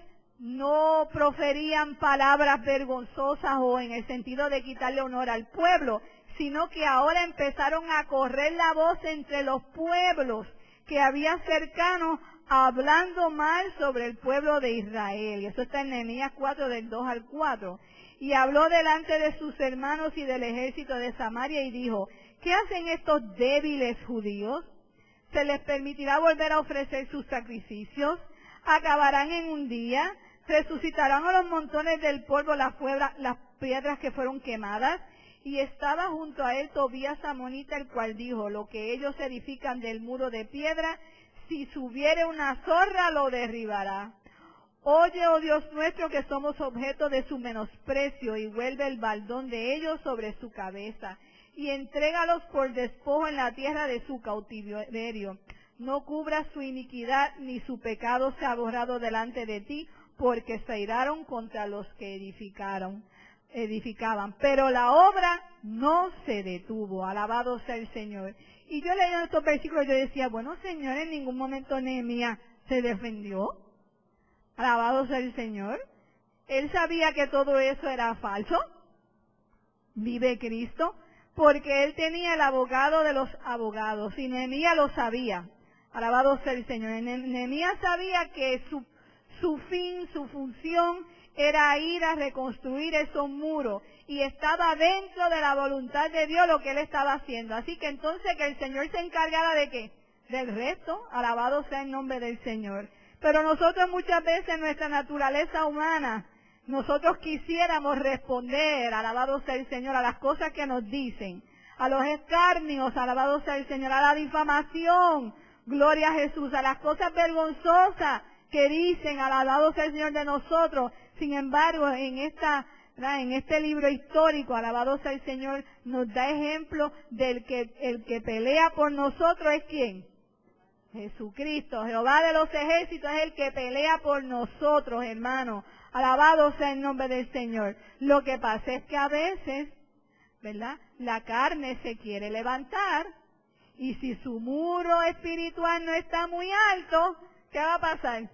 no proferían palabras vergonzosas o en el sentido de quitarle honor al pueblo, sino que ahora empezaron a correr la voz entre los pueblos que había cercanos, hablando mal sobre el pueblo de Israel. Y eso está en Nehemías 4, del 2 al 4. Y habló delante de sus hermanos y del ejército de Samaria y dijo, ¿qué hacen estos débiles judíos? ¿Se les permitirá volver a ofrecer sus sacrificios? ¿Acabarán en un día? ¿Resucitarán a los montones del polvo las piedras que fueron quemadas? Y estaba junto a él Tobías amonita, el cual dijo, lo que ellos edifican del muro de piedra, si subiere una zorra lo derribará. Oye, oh Dios nuestro, que somos objeto de su menosprecio, y vuelve el baldón de ellos sobre su cabeza, y entrégalos por despojo en la tierra de su cautiverio. No cubra su iniquidad, ni su pecado sea borrado delante de ti, porque se iraron contra los que edificaban. Pero la obra no se detuvo. Alabado sea el Señor. Y yo leyendo estos versículos, yo decía, bueno, Señor, en ningún momento Nehemías se defendió. Alabado sea el Señor. Él sabía que todo eso era falso. Vive Cristo. Porque él tenía el abogado de los abogados. Y Nehemías lo sabía. Alabado sea el Señor. Nehemías sabía que su fin, su función, era ir a reconstruir esos muros. Y estaba dentro de la voluntad de Dios lo que él estaba haciendo. Así que entonces que el Señor se encargara de ¿qué? Del resto. Alabado sea el nombre del Señor. Pero nosotros muchas veces, nuestra naturaleza humana, nosotros quisiéramos responder, alabado sea el Señor, a las cosas que nos dicen, a los escarnios, alabado sea el Señor, a la difamación, gloria a Jesús, a las cosas vergonzosas que dicen, alabado sea el Señor de nosotros. Sin embargo, en este libro histórico, alabado sea el Señor, nos da ejemplo del que el que pelea por nosotros es ¿quién? Jesucristo. Jehová de los ejércitos es el que pelea por nosotros, hermanos. Alabado sea el nombre del Señor. Lo que pasa es que a veces, ¿verdad?, la carne se quiere levantar, y si su muro espiritual no está muy alto, ¿qué va a pasar?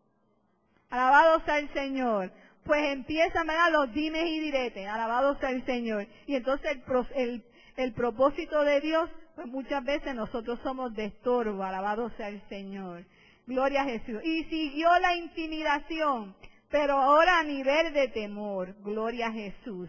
Alabado sea el Señor. Pues empiezan, ¿verdad?, los dimes y diretes. Alabado sea el Señor. Y entonces el propósito de Dios, pues muchas veces nosotros somos de estorbo. Alabado sea el Señor. Gloria a Jesús. Y siguió la intimidación, pero ahora a nivel de temor. Gloria a Jesús.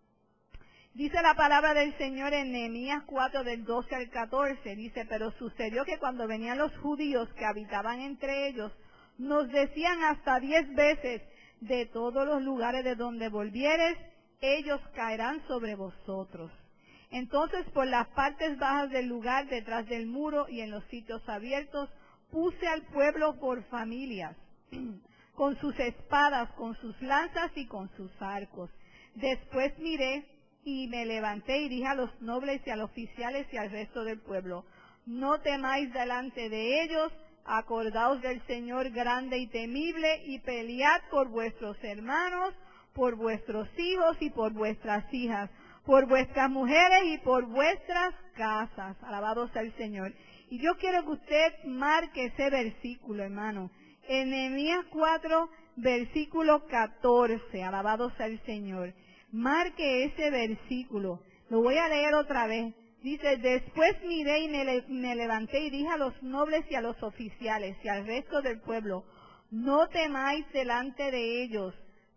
Dice la palabra del Señor en Nehemías 4, del 12 al 14. Dice, pero sucedió que cuando venían los judíos que habitaban entre ellos, nos decían hasta 10 veces, de todos los lugares de donde volvieres, ellos caerán sobre vosotros. Entonces, por las partes bajas del lugar, detrás del muro y en los sitios abiertos, puse al pueblo por familias, con sus espadas, con sus lanzas y con sus arcos. Después miré y me levanté y dije a los nobles y a los oficiales y al resto del pueblo, no temáis delante de ellos, acordaos del Señor grande y temible, y pelead por vuestros hermanos, por vuestros hijos y por vuestras hijas, por vuestras mujeres y por vuestras casas. Alabado sea el Señor. Y yo quiero que usted marque ese versículo, hermano. En Nehemías 4, versículo 14, alabado sea el Señor. Marque ese versículo. Lo voy a leer otra vez. Dice, después miré y me levanté y dije a los nobles y a los oficiales y al resto del pueblo, no temáis delante de ellos,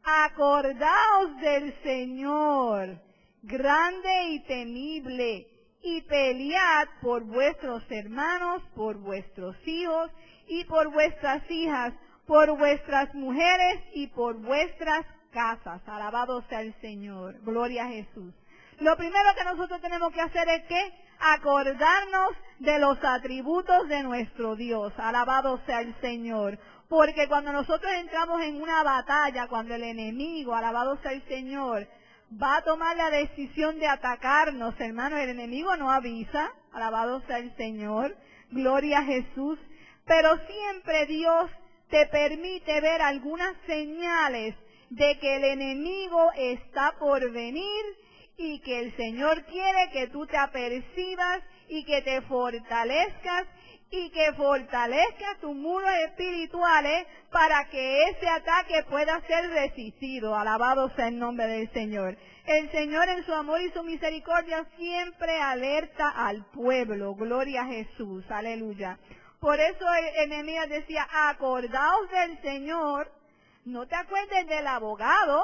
acordaos del Señor, grande y temible, y pelead por vuestros hermanos, por vuestros hijos y por vuestras hijas, por vuestras mujeres y por vuestras casas. Alabado sea el Señor. Gloria a Jesús. Lo primero que nosotros tenemos que hacer es que acordarnos de los atributos de nuestro Dios. Alabado sea el Señor. Porque cuando nosotros entramos en una batalla, cuando el enemigo, alabado sea el Señor, va a tomar la decisión de atacarnos, hermano, el enemigo no avisa, alabado sea el Señor, gloria a Jesús, pero siempre Dios te permite ver algunas señales de que el enemigo está por venir y que el Señor quiere que tú te apercibas y que te fortalezcas y que fortalezcas tus muros espirituales para que ese ataque pueda ser resistido. Alabado sea el nombre del Señor. El Señor en su amor y su misericordia siempre alerta al pueblo. Gloria a Jesús. Aleluya. Por eso Nehemías decía, acordaos del Señor, no te acuerdes del abogado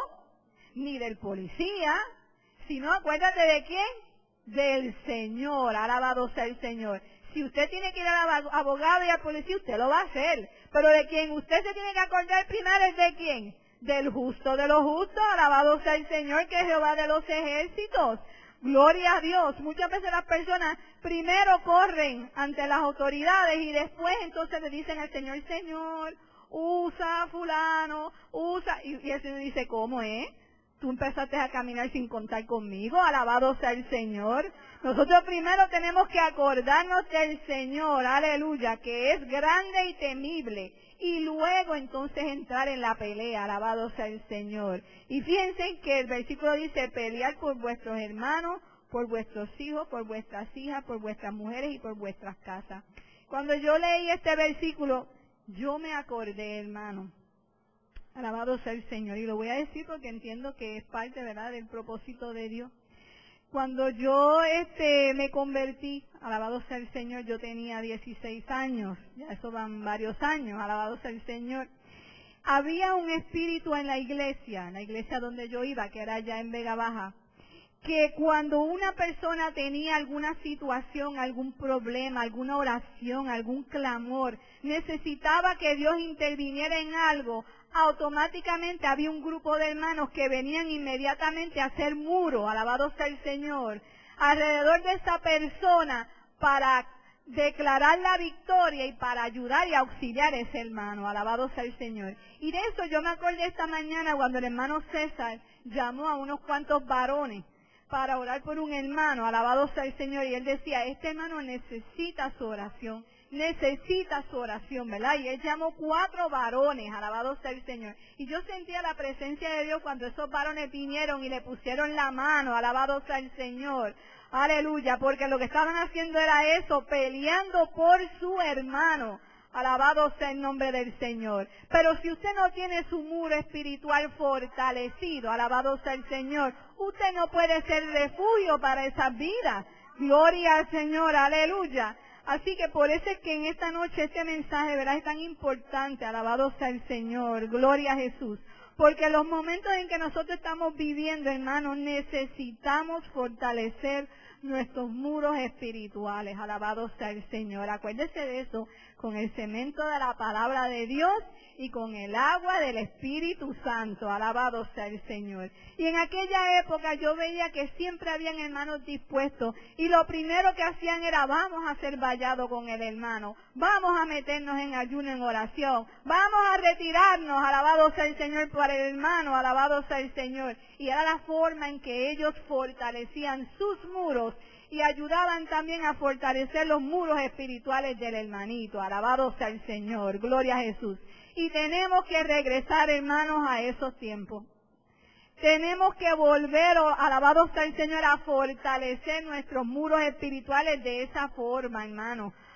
ni del policía, sino acuérdate de quién, del Señor. Alabado sea el Señor. Si usted tiene que ir al abogado y al policía, usted lo va a hacer. Pero de quien usted se tiene que acordar primero es de quién, del justo de los justos. Alabado sea el Señor, que es Jehová de los ejércitos. Gloria a Dios. Muchas veces las personas primero corren ante las autoridades y después entonces le dicen al Señor, Señor, usa a fulano, usa. Y el Señor dice, ¿cómo es? Tú empezaste a caminar sin contar conmigo. Alabado sea el Señor. Nosotros primero tenemos que acordarnos del Señor, aleluya, que es grande y temible. Y luego entonces entrar en la pelea, alabado sea el Señor. Y fíjense que el versículo dice, pelear por vuestros hermanos, por vuestros hijos, por vuestras hijas, por vuestras mujeres y por vuestras casas. Cuando yo leí este versículo, yo me acordé, hermano. Alabado sea el Señor. Y lo voy a decir porque entiendo que es parte, ¿verdad?, del propósito de Dios. Cuando yo me convertí, alabado sea el Señor, yo tenía 16 años, ya eso van varios años, alabado sea el Señor. Había un espíritu en la iglesia donde yo iba, que era allá en Vega Baja, que cuando una persona tenía alguna situación, algún problema, alguna oración, algún clamor, necesitaba que Dios interviniera en algo, automáticamente había un grupo de hermanos que venían inmediatamente a hacer muro, alabado sea el Señor, alrededor de esa persona para declarar la victoria y para ayudar y auxiliar a ese hermano, alabado sea el Señor. Y de eso yo me acordé esta mañana cuando el hermano César llamó a unos cuantos varones para orar por un hermano, alabado sea el Señor, y él decía, este hermano necesita su oración, ¿verdad? Y él llamó 4 varones, alabado sea el Señor. Y yo sentía la presencia de Dios cuando esos varones vinieron y le pusieron la mano, alabado sea el Señor. Aleluya, porque lo que estaban haciendo era eso, peleando por su hermano. Alabado sea el nombre del Señor. Pero si usted no tiene su muro espiritual fortalecido, alabado sea el Señor, usted no puede ser refugio para esas vidas. Gloria al Señor, aleluya. Así que por eso es que en esta noche este mensaje, ¿verdad?, es tan importante. Alabado sea el Señor, gloria a Jesús. Porque en los momentos en que nosotros estamos viviendo, hermanos, necesitamos fortalecer nuestros muros espirituales. Alabado sea el Señor. Acuérdese de eso, con el cemento de la palabra de Dios y con el agua del Espíritu Santo. Alabado sea el Señor. Y en aquella época yo veía que siempre habían hermanos dispuestos y lo primero que hacían era, vamos a ser vallados con el hermano, vamos a meternos en ayuno, en oración, vamos a retirarnos, alabado sea el Señor, para el hermano, alabado sea el Señor. Y era la forma en que ellos fortalecían sus muros y ayudaban también a fortalecer los muros espirituales del hermanito. Alabado sea el Señor, gloria a Jesús. Y tenemos que regresar, hermanos, a esos tiempos. Tenemos que volver, alabado sea el Señor, a fortalecer nuestros muros espirituales de esa forma, hermano.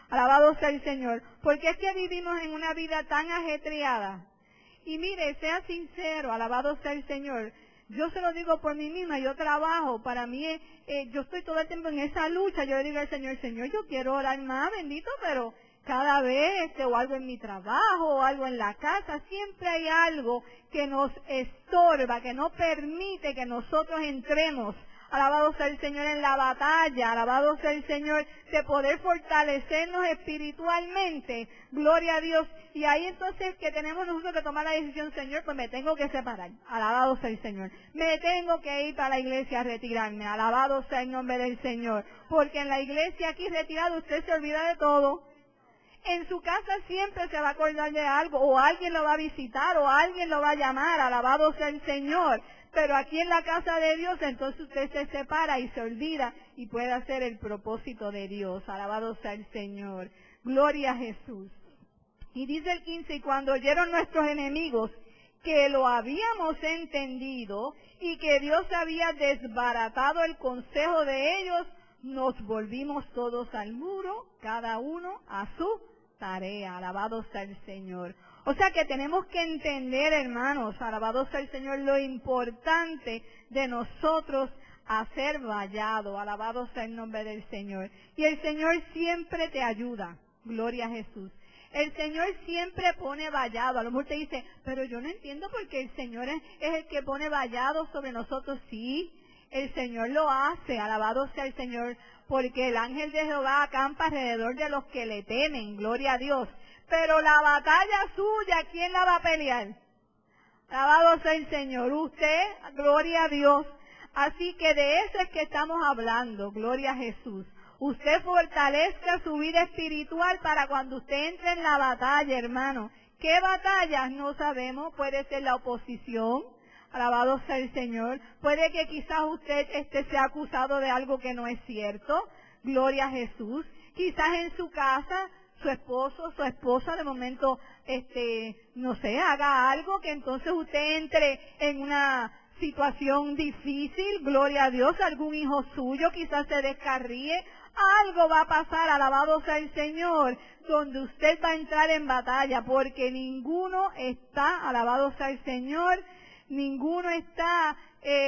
Alabado sea el Señor. Porque es que vivimos en una vida tan ajetreada. Y mire, sea sincero, alabado sea el Señor. Yo se lo digo por mí misma, yo trabajo, para mí, yo estoy todo el tiempo en esa lucha. Yo le digo al Señor, Señor, yo quiero orar más, bendito, pero cada vez, o algo en mi trabajo, o algo en la casa, siempre hay algo que nos estorba, que no permite que nosotros entremos, alabado sea el Señor, en la batalla, alabado sea el Señor, de poder fortalecernos espiritualmente, gloria a Dios. Y ahí entonces que tenemos nosotros que tomar la decisión, Señor, pues me tengo que separar, alabado sea el Señor. Me tengo que ir para la iglesia a retirarme, alabado sea el nombre del Señor. Porque en la iglesia aquí retirado usted se olvida de todo. En su casa siempre se va a acordar de algo, o alguien lo va a visitar, o alguien lo va a llamar, alabado sea el Señor. Pero aquí en la casa de Dios, entonces usted se separa y se olvida y puede hacer el propósito de Dios, alabado sea el Señor. Gloria a Jesús. Y dice el 15, y cuando oyeron nuestros enemigos que lo habíamos entendido y que Dios había desbaratado el consejo de ellos, nos volvimos todos al muro, cada uno a su tarea. Alabado sea el Señor. O sea que tenemos que entender, hermanos, alabado sea el Señor, lo importante de nosotros hacer vallado. Alabado sea el nombre del Señor. Y el Señor siempre te ayuda. Gloria a Jesús. El Señor siempre pone vallado. A lo mejor te dice, pero yo no entiendo por qué el Señor es el que pone vallado sobre nosotros. Sí, el Señor lo hace, alabado sea el Señor, porque el ángel de Jehová acampa alrededor de los que le temen, gloria a Dios. Pero la batalla suya, ¿quién la va a pelear? Alabado sea el Señor, usted, gloria a Dios. Así que de eso es que estamos hablando, gloria a Jesús. Usted fortalezca su vida espiritual para cuando usted entre en la batalla, hermano. ¿Qué batallas? No sabemos, puede ser la oposición. Alabado sea el Señor. Puede que quizás usted sea acusado de algo que no es cierto. Gloria a Jesús. Quizás en su casa, su esposo, su esposa, de momento, no sé, haga algo que entonces usted entre en una situación difícil. Gloria a Dios. Algún hijo suyo quizás se descarríe. Algo va a pasar, alabado sea el Señor, donde usted va a entrar en batalla, porque ninguno está, alabado sea el Señor, ninguno está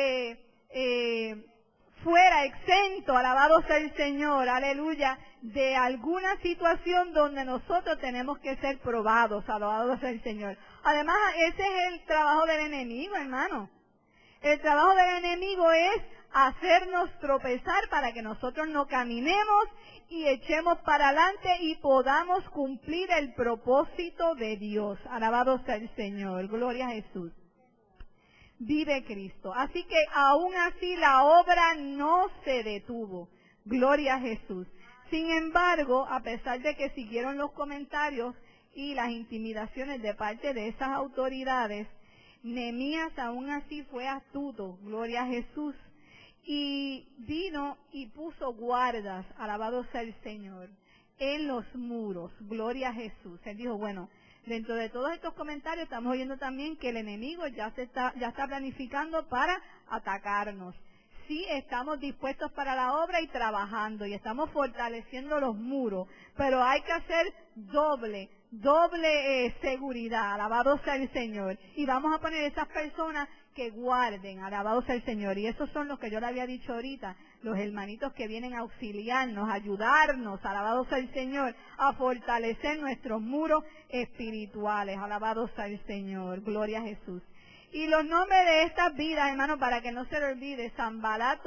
fuera, exento, alabado sea el Señor, aleluya, de alguna situación donde nosotros tenemos que ser probados, alabado sea el Señor. Además, ese es el trabajo del enemigo, hermano. El trabajo del enemigo es hacernos tropezar para que nosotros no caminemos y echemos para adelante y podamos cumplir el propósito de Dios. Alabado sea el Señor, gloria a Jesús. Vive Cristo. Así que aún así la obra no se detuvo. Gloria a Jesús. Sin embargo, a pesar de que siguieron los comentarios y las intimidaciones de parte de esas autoridades, Nehemías aún así fue astuto, gloria a Jesús, y vino y puso guardas, alabado sea el Señor, en los muros, gloria a Jesús. Él dijo, bueno, dentro de todos estos comentarios estamos oyendo también que el enemigo ya está planificando para atacarnos. Sí, estamos dispuestos para la obra y trabajando y estamos fortaleciendo los muros, pero hay que hacer doble seguridad, alabado sea el Señor. Y vamos a poner esas personas que guarden, alabado sea el Señor. Y esos son los que yo le había dicho ahorita, los hermanitos que vienen a auxiliarnos, a ayudarnos, alabado sea el Señor, a fortalecer nuestros muros espirituales, alabado sea el Señor, gloria a Jesús. Y los nombres de estas vidas, hermano, para que no se le olvide, Sanballat,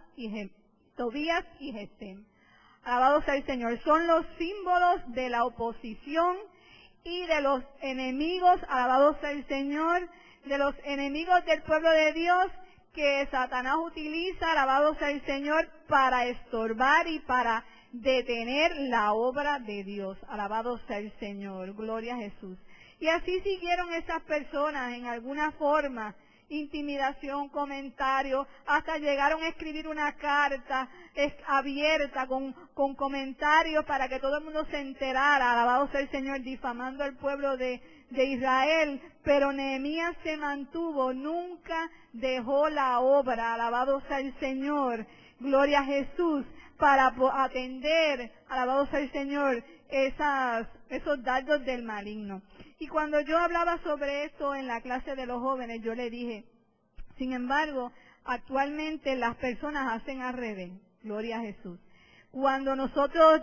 Tobías y Gesem. Alabado sea el Señor. Son los símbolos de la oposición y de los enemigos, alabado sea el Señor, de los enemigos del pueblo de Dios que Satanás utiliza, alabado sea el Señor, para estorbar y para detener la obra de Dios. Alabado sea el Señor. Gloria a Jesús. Y así siguieron esas personas en alguna forma, intimidación, comentarios, hasta llegaron a escribir una carta abierta con comentarios para que todo el mundo se enterara, alabado sea el Señor, difamando al pueblo de Israel. Pero Nehemías se mantuvo, nunca dejó la obra, alabado sea el Señor, gloria a Jesús, para atender, alabado sea el Señor, esos dardos del maligno. Y cuando yo hablaba sobre esto en la clase de los jóvenes, yo le dije, sin embargo, actualmente las personas hacen al revés. Gloria a Jesús. Cuando nosotros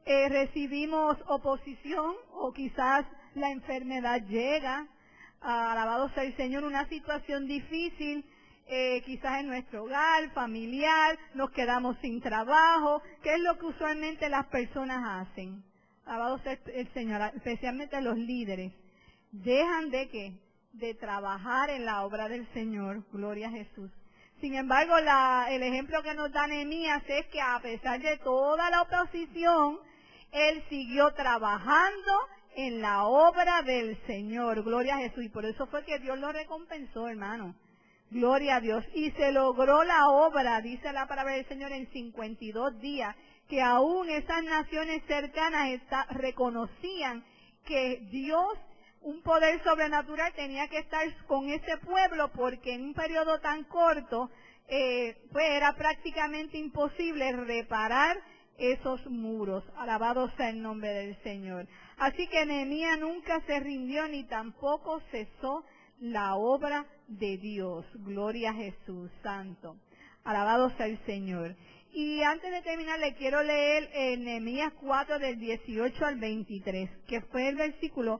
recibimos oposición o quizás la enfermedad llega, alabado sea el Señor, una situación difícil, quizás en nuestro hogar, familiar, nos quedamos sin trabajo, ¿qué es lo que usualmente las personas hacen? Alabado sea el Señor, especialmente los líderes. Dejan de ¿qué? De trabajar en la obra del Señor, gloria a Jesús. Sin embargo, el ejemplo que nos da Nehemías es que a pesar de toda la oposición, él siguió trabajando en la obra del Señor, gloria a Jesús. Y por eso fue que Dios lo recompensó, hermano. Gloria a Dios. Y se logró la obra, dice la palabra del Señor, en 52 días, que aún esas naciones cercanas reconocían que Dios, un poder sobrenatural, tenía que estar con ese pueblo, porque en un periodo tan corto, pues era prácticamente imposible reparar esos muros. Alabado sea el nombre del Señor. Así que Nehemías nunca se rindió ni tampoco cesó la obra de Dios. Gloria a Jesús Santo. Alabado sea el Señor. Y antes de terminar, le quiero leer en Nehemías 4 del 18 al 23, que fue el versículo,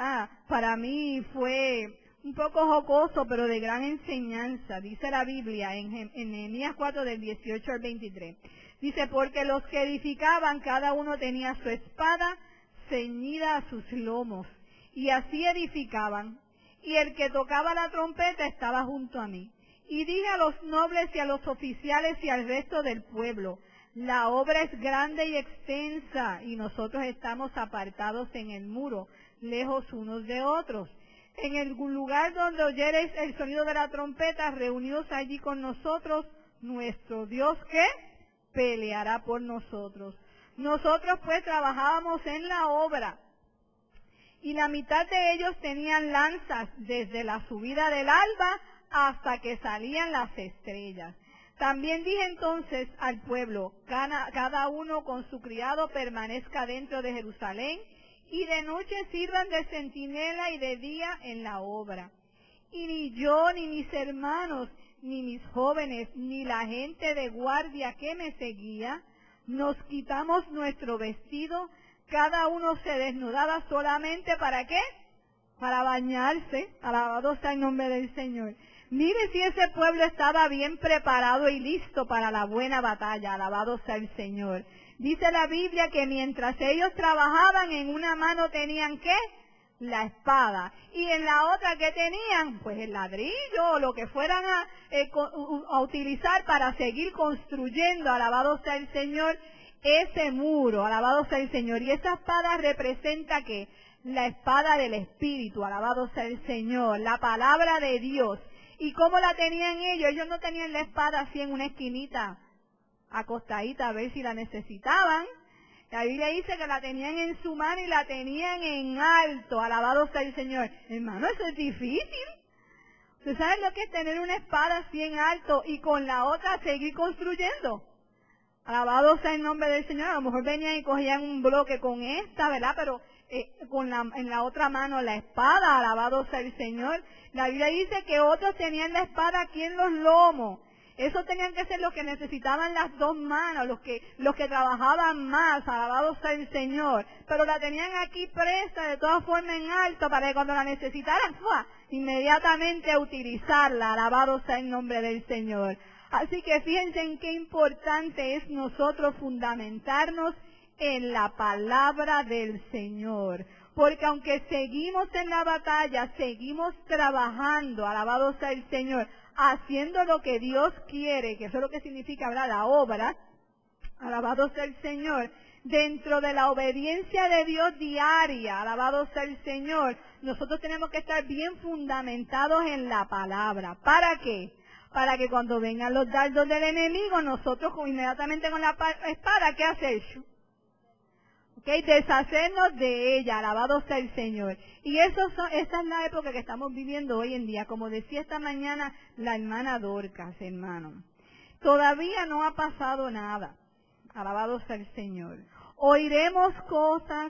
para mí fue un poco jocoso, pero de gran enseñanza. Dice la Biblia en Nehemías 4 del 18 al 23. Dice, porque los que edificaban, cada uno tenía su espada ceñida a sus lomos, y así edificaban. Y el que tocaba la trompeta estaba junto a mí. Y dije a los nobles y a los oficiales y al resto del pueblo, la obra es grande y extensa, y nosotros estamos apartados en el muro, lejos unos de otros. En el lugar donde oyereis el sonido de la trompeta, reunidos allí con nosotros, nuestro Dios, ¿qué? Peleará por nosotros. Nosotros pues trabajábamos en la obra, y la mitad de ellos tenían lanzas desde la subida del alba hasta que salían las estrellas. También dije entonces al pueblo, cada uno con su criado permanezca dentro de Jerusalén, y de noche sirvan de centinela y de día en la obra. Y ni yo, ni mis hermanos, ni mis jóvenes, ni la gente de guardia que me seguía, nos quitamos nuestro vestido, cada uno se desnudaba solamente ¿para qué? Para bañarse. Alabado sea el nombre del Señor. Mire si ese pueblo estaba bien preparado y listo para la buena batalla. Alabado sea el Señor. Dice la Biblia que mientras ellos trabajaban, en una mano tenían ¿qué? La espada. Y en la otra, ¿qué tenían? Pues el ladrillo o lo que fueran a utilizar para seguir construyendo. Alabado sea el Señor. Ese muro, alabado sea el Señor. Y esa espada representa ¿qué? La espada del Espíritu, alabado sea el Señor, la palabra de Dios. ¿Y cómo la tenían ellos? Ellos no tenían la espada así en una esquinita, acostadita, a ver si la necesitaban. La Biblia dice que la tenían en su mano y la tenían en alto, alabado sea el Señor. Hermano, eso es difícil. ¿Usted sabe lo que es tener una espada así en alto y con la otra seguir construyendo? Alabado sea el nombre del Señor. A lo mejor venían y cogían un bloque con esta, ¿verdad? Pero en la otra mano la espada, alabado sea el Señor. La Biblia dice que otros tenían la espada aquí en los lomos. Eso tenían que ser los que necesitaban las dos manos, los que trabajaban más, alabado sea el Señor. Pero la tenían aquí presta de todas formas en alto para que cuando la necesitaran, inmediatamente utilizarla, alabado sea el nombre del Señor. Así que fíjense en qué importante es nosotros fundamentarnos en la palabra del Señor. Porque aunque seguimos en la batalla, seguimos trabajando, alabado sea el Señor, haciendo lo que Dios quiere, que eso es lo que significa, ¿verdad?, la obra, alabado sea el Señor, dentro de la obediencia de Dios diaria, alabado sea el Señor, nosotros tenemos que estar bien fundamentados en la palabra. ¿Para qué? Para que cuando vengan los dardos del enemigo, nosotros inmediatamente con la espada, ¿qué hacer? Deshacernos de ella, alabado sea el Señor. Y esa es la época que estamos viviendo hoy en día. Como decía esta mañana la hermana Dorcas, hermano. Todavía no ha pasado nada. Alabado sea el Señor. oiremos cosas,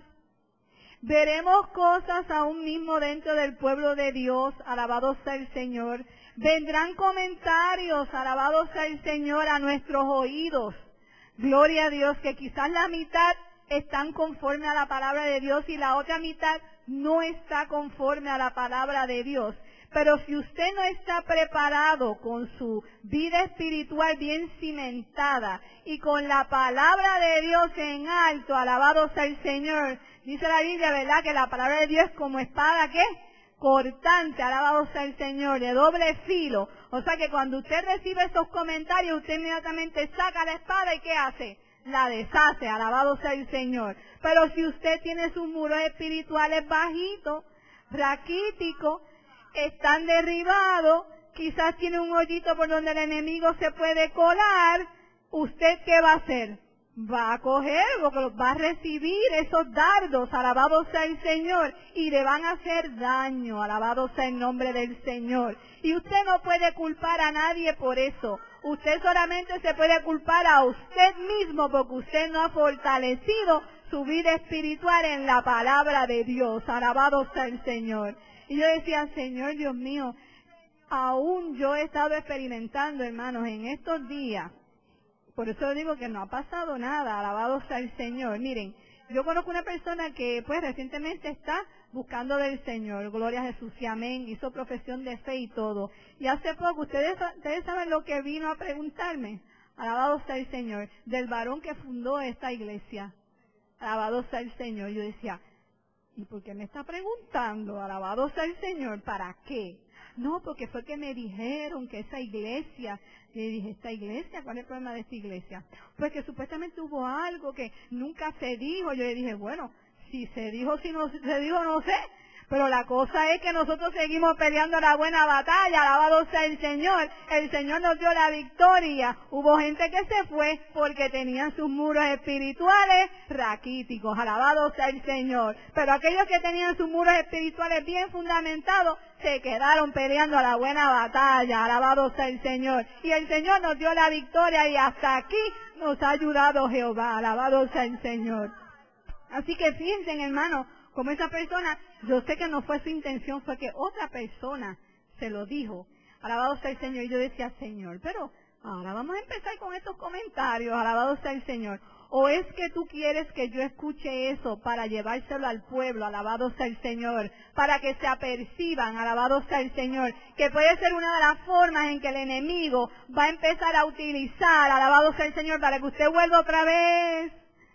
veremos cosas aún mismo dentro del pueblo de Dios, alabado sea el Señor. Vendrán comentarios, alabado sea el Señor, a nuestros oídos. Gloria a Dios, que quizás la mitad están conforme a la palabra de Dios y la otra mitad no está conforme a la palabra de Dios. Pero si usted no está preparado con su vida espiritual bien cimentada y con la palabra de Dios en alto, alabado sea el Señor, dice la Biblia, ¿verdad?, que la palabra de Dios es como espada, ¿qué?, cortante, alabado sea el Señor, de doble filo. O sea que cuando usted recibe esos comentarios, usted inmediatamente saca la espada y ¿qué hace? La deshace, alabado sea el Señor. Pero si usted tiene sus muros espirituales bajitos, raquíticos, están derribados, quizás tiene un hoyito por donde el enemigo se puede colar, ¿usted qué va a hacer? Va a coger, va a recibir esos dardos, alabado sea el Señor, y le van a hacer daño, alabado sea el nombre del Señor. Y usted no puede culpar a nadie por eso. Usted solamente se puede culpar a usted mismo porque usted no ha fortalecido su vida espiritual en la palabra de Dios, alabado sea el Señor. Y yo decía, Señor Dios mío, aún yo he estado experimentando, hermanos, en estos días. Por eso digo que no ha pasado nada, alabado sea el Señor. Miren, yo conozco una persona que pues recientemente está buscando del Señor, gloria a Jesús y amén, hizo profesión de fe y todo. Y hace poco, ustedes saben lo que vino a preguntarme, alabado sea el Señor, del varón que fundó esta iglesia, alabado sea el Señor. Yo decía, ¿y por qué me está preguntando? Alabado sea el Señor, ¿para qué? No, porque fue que me dijeron que esa iglesia, y dije, ¿esta iglesia? ¿Cuál es el problema de esta iglesia? Pues que supuestamente hubo algo que nunca se dijo. Yo le dije, bueno, si se dijo, si no se dijo, no sé. Pero la cosa es que nosotros seguimos peleando la buena batalla, alabado sea el Señor. El Señor nos dio la victoria. Hubo gente que se fue porque tenían sus muros espirituales raquíticos, alabado sea el Señor. Pero aquellos que tenían sus muros espirituales bien fundamentados, se quedaron peleando la buena batalla, alabado sea el Señor. Y el Señor nos dio la victoria y hasta aquí nos ha ayudado Jehová, alabado sea el Señor. Así que fíjense, hermano, como esa persona, yo sé que no fue su intención, fue que otra persona se lo dijo. Alabado sea el Señor. Y yo decía, Señor, pero ahora vamos a empezar con estos comentarios, alabado sea el Señor. ¿O es que tú quieres que yo escuche eso para llevárselo al pueblo, alabado sea el Señor, para que se aperciban, alabado sea el Señor, que puede ser una de las formas en que el enemigo va a empezar a utilizar, alabado sea el Señor, para que usted vuelva otra vez?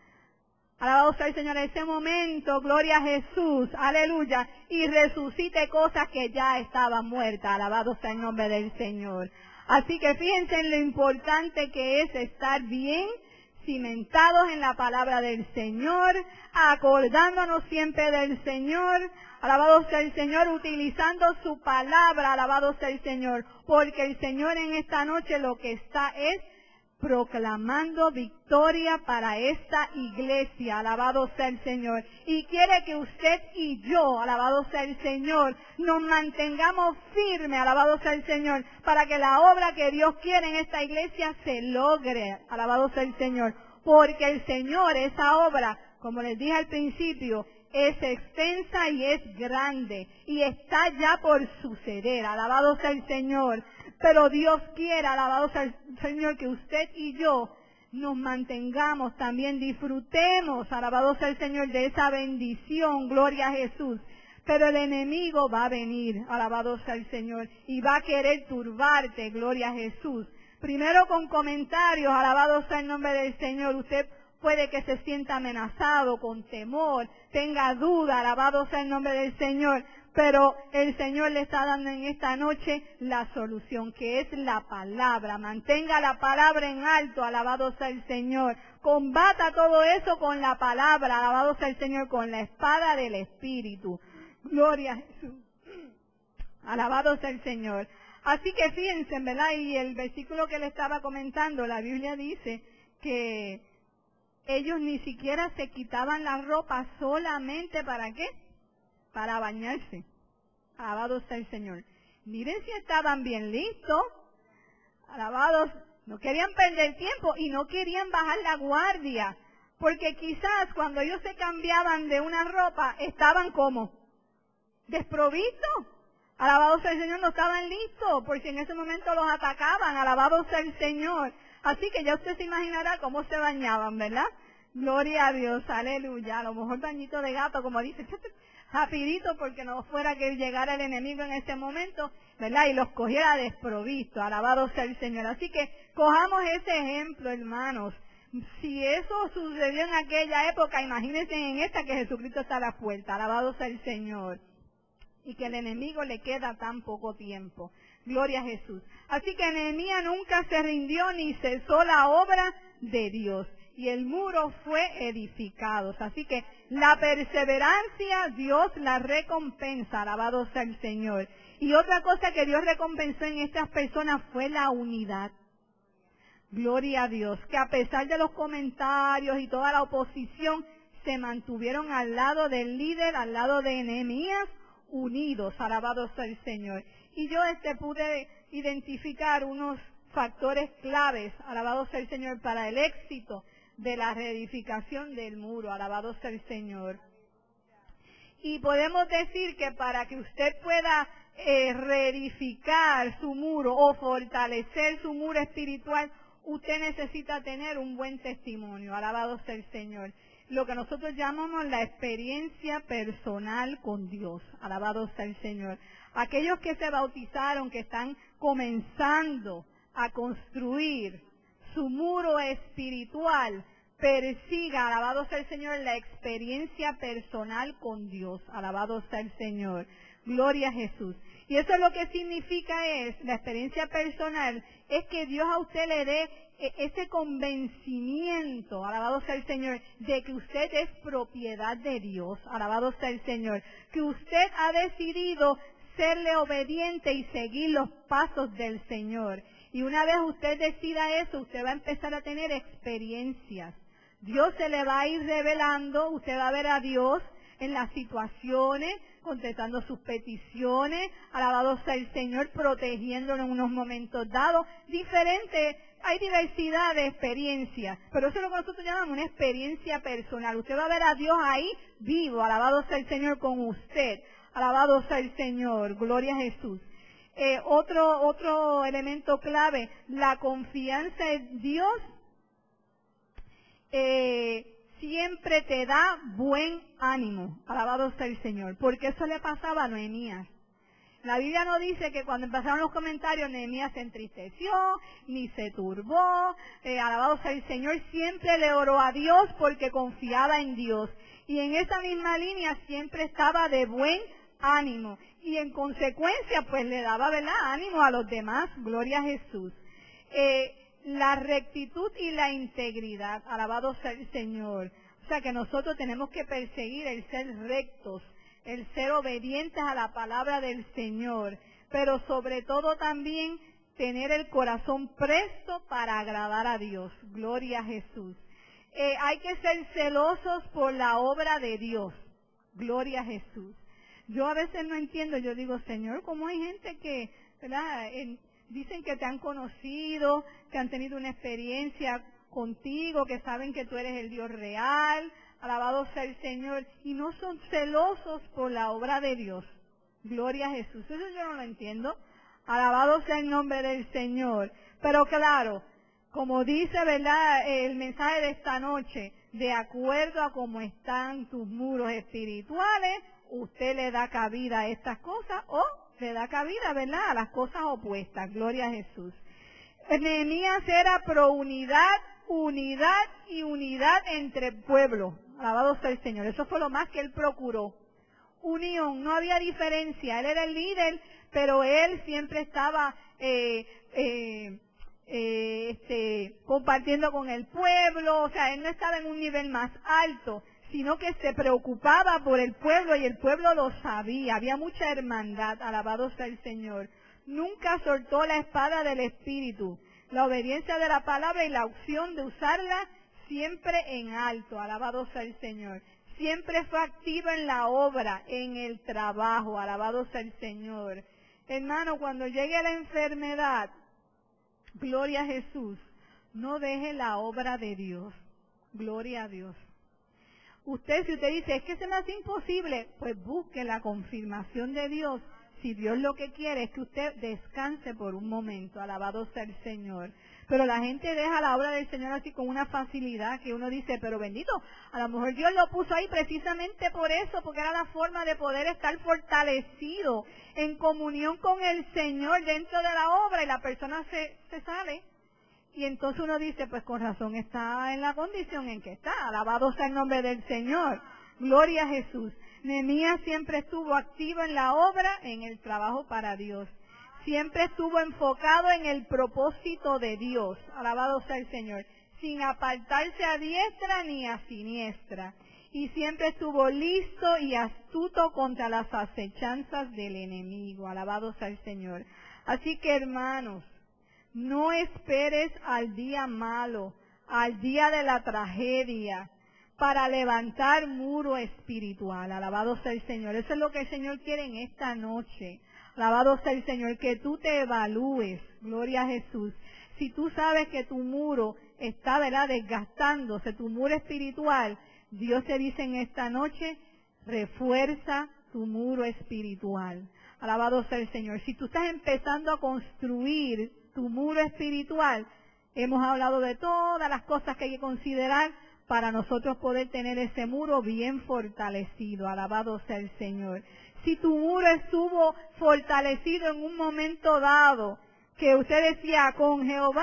Alabado sea el Señor, en ese momento, gloria a Jesús, aleluya, y resucite cosas que ya estaban muertas, alabado sea el nombre del Señor. Así que fíjense en lo importante que es estar bien cimentados en la palabra del Señor, acordándonos siempre del Señor, alabado sea el Señor, utilizando su palabra, alabado sea el Señor, porque el Señor en esta noche lo que está es proclamando victoria para esta iglesia, alabado sea el Señor. Y quiere que usted y yo, alabado sea el Señor, nos mantengamos firmes, alabado sea el Señor, para que la obra que Dios quiere en esta iglesia se logre, alabado sea el Señor. Porque el Señor, esa obra, como les dije al principio, es extensa y es grande, y está ya por suceder, alabado sea el Señor. Pero Dios quiere, alabado sea el Señor, que usted y yo nos mantengamos también, disfrutemos, alabado sea el Señor, de esa bendición, gloria a Jesús. Pero el enemigo va a venir, alabado sea el Señor, y va a querer turbarte, gloria a Jesús. Primero con comentarios, alabado sea el nombre del Señor. Usted puede que se sienta amenazado, con temor, tenga duda, alabado sea el nombre del Señor. Pero el Señor le está dando en esta noche la solución, que es la palabra. Mantenga la palabra en alto, alabado sea el Señor. Combata todo eso con la palabra, alabado sea el Señor, con la espada del Espíritu. Gloria a Jesús. Alabado sea el Señor. Así que fíjense, ¿verdad? Y el versículo que le estaba comentando, la Biblia dice que ellos ni siquiera se quitaban la ropa solamente ¿para qué? Para bañarse. Alabado sea el Señor. Miren si estaban bien listos. Alabados. No querían perder tiempo y no querían bajar la guardia. Porque quizás cuando ellos se cambiaban de una ropa, estaban como desprovistos. Alabado sea el Señor, no estaban listos, porque en ese momento los atacaban. Alabado sea el Señor. Así que ya usted se imaginará cómo se bañaban, ¿verdad? Gloria a Dios, aleluya. A lo mejor bañito de gato, como dice, rapidito, porque no fuera que llegara el enemigo en ese momento, ¿verdad? Y los cogiera desprovisto. Alabado sea el Señor. Así que cojamos ese ejemplo, hermanos. Si eso sucedió en aquella época, imagínense en esta que Jesucristo está a la puerta. Alabado sea el Señor. Y que el enemigo le queda tan poco tiempo. Gloria a Jesús. Así que Nehemías nunca se rindió ni cesó la obra de Dios. Y el muro fue edificado. Así que la perseverancia Dios la recompensa. Alabado sea el Señor. Y otra cosa que Dios recompensó en estas personas fue la unidad. Gloria a Dios. Que a pesar de los comentarios y toda la oposición, se mantuvieron al lado del líder, al lado de Nehemías, unidos. Alabado sea el Señor. Y yo pude identificar unos factores claves, alabado sea el Señor, para el éxito de la reedificación del muro. Alabado sea el Señor. Y podemos decir que para que usted pueda reedificar su muro o fortalecer su muro espiritual, usted necesita tener un buen testimonio. Alabado sea el Señor. Lo que nosotros llamamos la experiencia personal con Dios. Alabado sea el Señor. Aquellos que se bautizaron, que están comenzando a construir su muro espiritual, persiga, alabado sea el Señor, la experiencia personal con Dios. Alabado sea el Señor. Gloria a Jesús. Y eso es lo que significa la experiencia personal, es que Dios a usted le dé ese convencimiento, alabado sea el Señor, de que usted es propiedad de Dios. Alabado sea el Señor. Que usted ha decidido serle obediente y seguir los pasos del Señor. Y una vez usted decida eso, usted va a empezar a tener experiencias. Dios se le va a ir revelando, usted va a ver a Dios en las situaciones, contestando sus peticiones, alabado sea el Señor, protegiéndolo en unos momentos dados, diferentes, hay diversidad de experiencias, pero eso es lo que nosotros llamamos una experiencia personal. Usted va a ver a Dios ahí vivo, alabado sea el Señor con usted, alabado sea el Señor, gloria a Jesús. Otro elemento clave, la confianza en Dios, siempre te da buen ánimo, alabado sea el Señor, porque eso le pasaba a Nehemías. La Biblia no dice que cuando empezaron los comentarios Nehemías se entristeció, ni se turbó, alabado sea el Señor, siempre le oró a Dios porque confiaba en Dios. Y en esa misma línea siempre estaba de buen ánimo. Y en consecuencia pues le daba, ¿verdad?, ánimo a los demás, gloria a Jesús. La rectitud y la integridad, alabado sea el Señor. O sea que nosotros tenemos que perseguir el ser rectos, el ser obedientes a la palabra del Señor, pero sobre todo también tener el corazón presto para agradar a Dios. Gloria a Jesús. Hay que ser celosos por la obra de Dios. Gloria a Jesús. Yo a veces no entiendo, yo digo, Señor, ¿cómo hay gente que, ¿verdad?, dicen que te han conocido, que han tenido una experiencia contigo, que saben que tú eres el Dios real, alabado sea el Señor, y no son celosos por la obra de Dios? Gloria a Jesús. Eso yo no lo entiendo. Alabado sea el nombre del Señor. Pero claro, como dice, ¿verdad?, el mensaje de esta noche, de acuerdo a cómo están tus muros espirituales, usted le da cabida a estas cosas o le da cabida, ¿verdad?, a las cosas opuestas. Gloria a Jesús. Nehemías era pro unidad, unidad y unidad entre pueblos. Alabado sea el Señor. Eso fue lo más que él procuró. Unión, no había diferencia. Él era el líder, pero él siempre estaba compartiendo con el pueblo. O sea, él no estaba en un nivel más alto, sino que se preocupaba por el pueblo y el pueblo lo sabía. Había mucha hermandad, alabado sea el Señor. Nunca soltó la espada del Espíritu, la obediencia de la palabra y la opción de usarla siempre en alto, alabado sea el Señor. Siempre fue activo en la obra, en el trabajo, alabado sea el Señor. Hermano, cuando llegue la enfermedad, gloria a Jesús, no deje la obra de Dios. Gloria a Dios. Si usted dice, es que se me hace imposible, pues busque la confirmación de Dios. Si Dios lo que quiere es que usted descanse por un momento, alabado sea el Señor. Pero la gente deja la obra del Señor así con una facilidad que uno dice, pero bendito, a lo mejor Dios lo puso ahí precisamente por eso, porque era la forma de poder estar fortalecido en comunión con el Señor dentro de la obra, y la persona se sale. Y entonces uno dice, pues con razón está en la condición en que está. Alabado sea el nombre del Señor. Gloria a Jesús. Nehemías siempre estuvo activo en la obra, en el trabajo para Dios. Siempre estuvo enfocado en el propósito de Dios. Alabado sea el Señor. Sin apartarse a diestra ni a siniestra. Y siempre estuvo listo y astuto contra las acechanzas del enemigo. Alabado sea el Señor. Así que, hermanos, no esperes al día malo, al día de la tragedia, para levantar muro espiritual. Alabado sea el Señor. Eso es lo que el Señor quiere en esta noche. Alabado sea el Señor, que tú te evalúes. Gloria a Jesús. Si tú sabes que tu muro está, ¿verdad?, desgastándose, tu muro espiritual, Dios te dice en esta noche, refuerza tu muro espiritual. Alabado sea el Señor. Si tú estás empezando a construir tu muro espiritual, hemos hablado de todas las cosas que hay que considerar para nosotros poder tener ese muro bien fortalecido. Alabado sea el Señor. Si tu muro estuvo fortalecido en un momento dado, que usted decía, con Jehová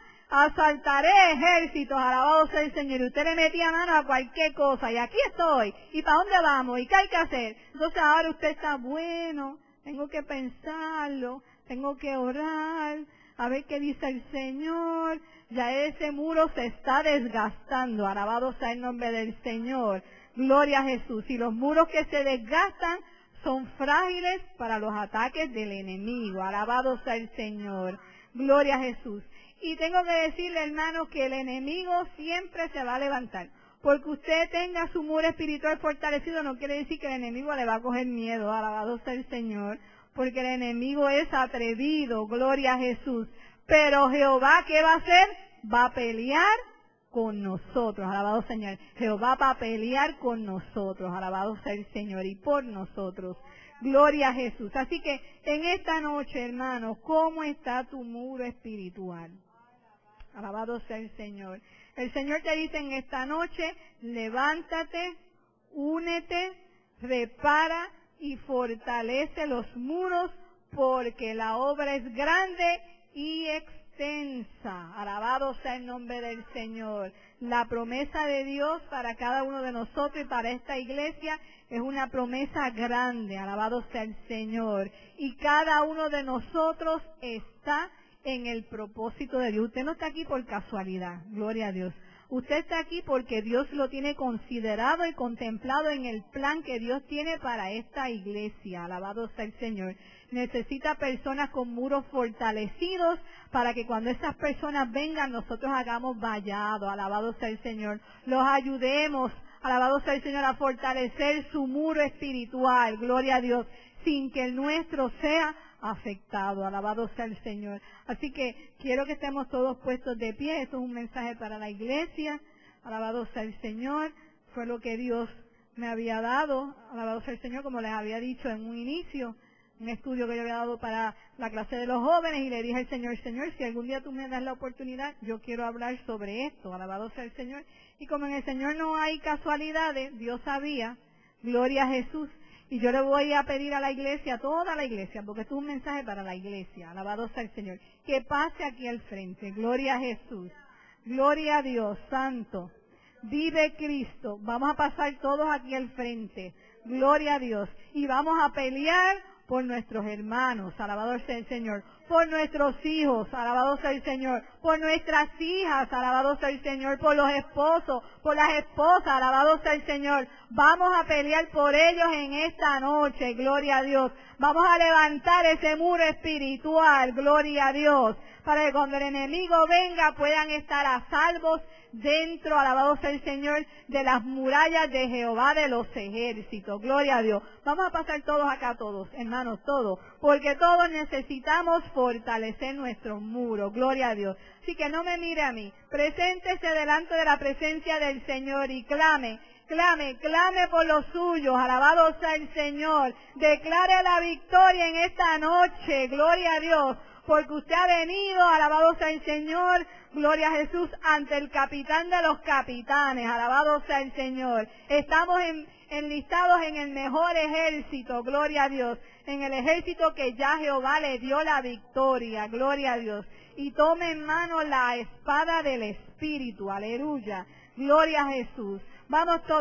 asaltaré ejércitos, alabado sea el Señor, y usted le metía mano a cualquier cosa, y aquí estoy, y ¿para dónde vamos? ¿Y qué hay que hacer? Entonces ahora usted está, bueno, tengo que pensarlo, tengo que orar, a ver qué dice el Señor. Ya ese muro se está desgastando, alabado sea el nombre del Señor. Gloria a Jesús. Y los muros que se desgastan son frágiles para los ataques del enemigo. Alabado sea el Señor. Gloria a Jesús. Y tengo que decirle, hermanos, que el enemigo siempre se va a levantar. Porque usted tenga su muro espiritual fortalecido no quiere decir que el enemigo le va a coger miedo. Alabado sea el Señor. Porque el enemigo es atrevido. Gloria a Jesús. Pero Jehová, ¿qué va a hacer? Va a pelear con nosotros. Alabado Señor. Jehová va a pelear con nosotros. Alabado sea el Señor y por nosotros. Gloria a Jesús. Así que en esta noche, hermanos, ¿cómo está tu muro espiritual? Alabado sea el Señor. El Señor te dice en esta noche, levántate, únete, repara y fortalece los muros, porque la obra es grande y extensa. Alabado sea el nombre del Señor. La promesa de Dios para cada uno de nosotros y para esta iglesia es una promesa grande. Alabado sea el Señor. Y cada uno de nosotros está en el propósito de Dios. Usted no está aquí por casualidad, gloria a Dios. Usted está aquí porque Dios lo tiene considerado y contemplado en el plan que Dios tiene para esta iglesia. Alabado sea el Señor. Necesita personas con muros fortalecidos para que cuando esas personas vengan nosotros hagamos vallado. Alabado sea el Señor. Los ayudemos, alabado sea el Señor, a fortalecer su muro espiritual. Gloria a Dios. Sin que el nuestro sea afectado. Alabado sea el Señor. Así que quiero que estemos todos puestos de pie. Esto es un mensaje para la iglesia. Alabado sea el Señor. Fue lo que Dios me había dado. Alabado sea el Señor, como les había dicho en un inicio, un estudio que yo había dado para la clase de los jóvenes, y le dije al Señor, Señor, si algún día tú me das la oportunidad, yo quiero hablar sobre esto. Alabado sea el Señor. Y como en el Señor no hay casualidades, Dios sabía. Gloria a Jesús. Y yo le voy a pedir a la iglesia, a toda la iglesia, porque esto es un mensaje para la iglesia, alabado sea el Señor, que pase aquí al frente. Gloria a Jesús. Gloria a Dios, santo. Vive Cristo. Vamos a pasar todos aquí al frente. Gloria a Dios. Y vamos a pelear por nuestros hermanos, alabado sea el Señor, por nuestros hijos, alabado sea el Señor, por nuestras hijas, alabado sea el Señor, por los esposos, por las esposas, alabado sea el Señor. Vamos a pelear por ellos en esta noche, gloria a Dios. Vamos a levantar ese muro espiritual, gloria a Dios, para que cuando el enemigo venga puedan estar a salvos dentro, alabado sea el Señor, de las murallas de Jehová de los ejércitos. Gloria a Dios. Vamos a pasar todos acá, todos, hermanos, todos, porque todos necesitamos fortalecer nuestros muros. Gloria a Dios. Así que no me mire a mí. Preséntese delante de la presencia del Señor y clame. Clame, clame por los suyos, alabado sea el Señor. Declare la victoria en esta noche, gloria a Dios, porque usted ha venido, alabado sea el Señor, gloria a Jesús, ante el capitán de los capitanes, alabado sea el Señor. Estamos enlistados en el mejor ejército, gloria a Dios, en el ejército que ya Jehová le dio la victoria, gloria a Dios. Y tome en mano la espada del Espíritu, aleluya, gloria a Jesús. Vamos todos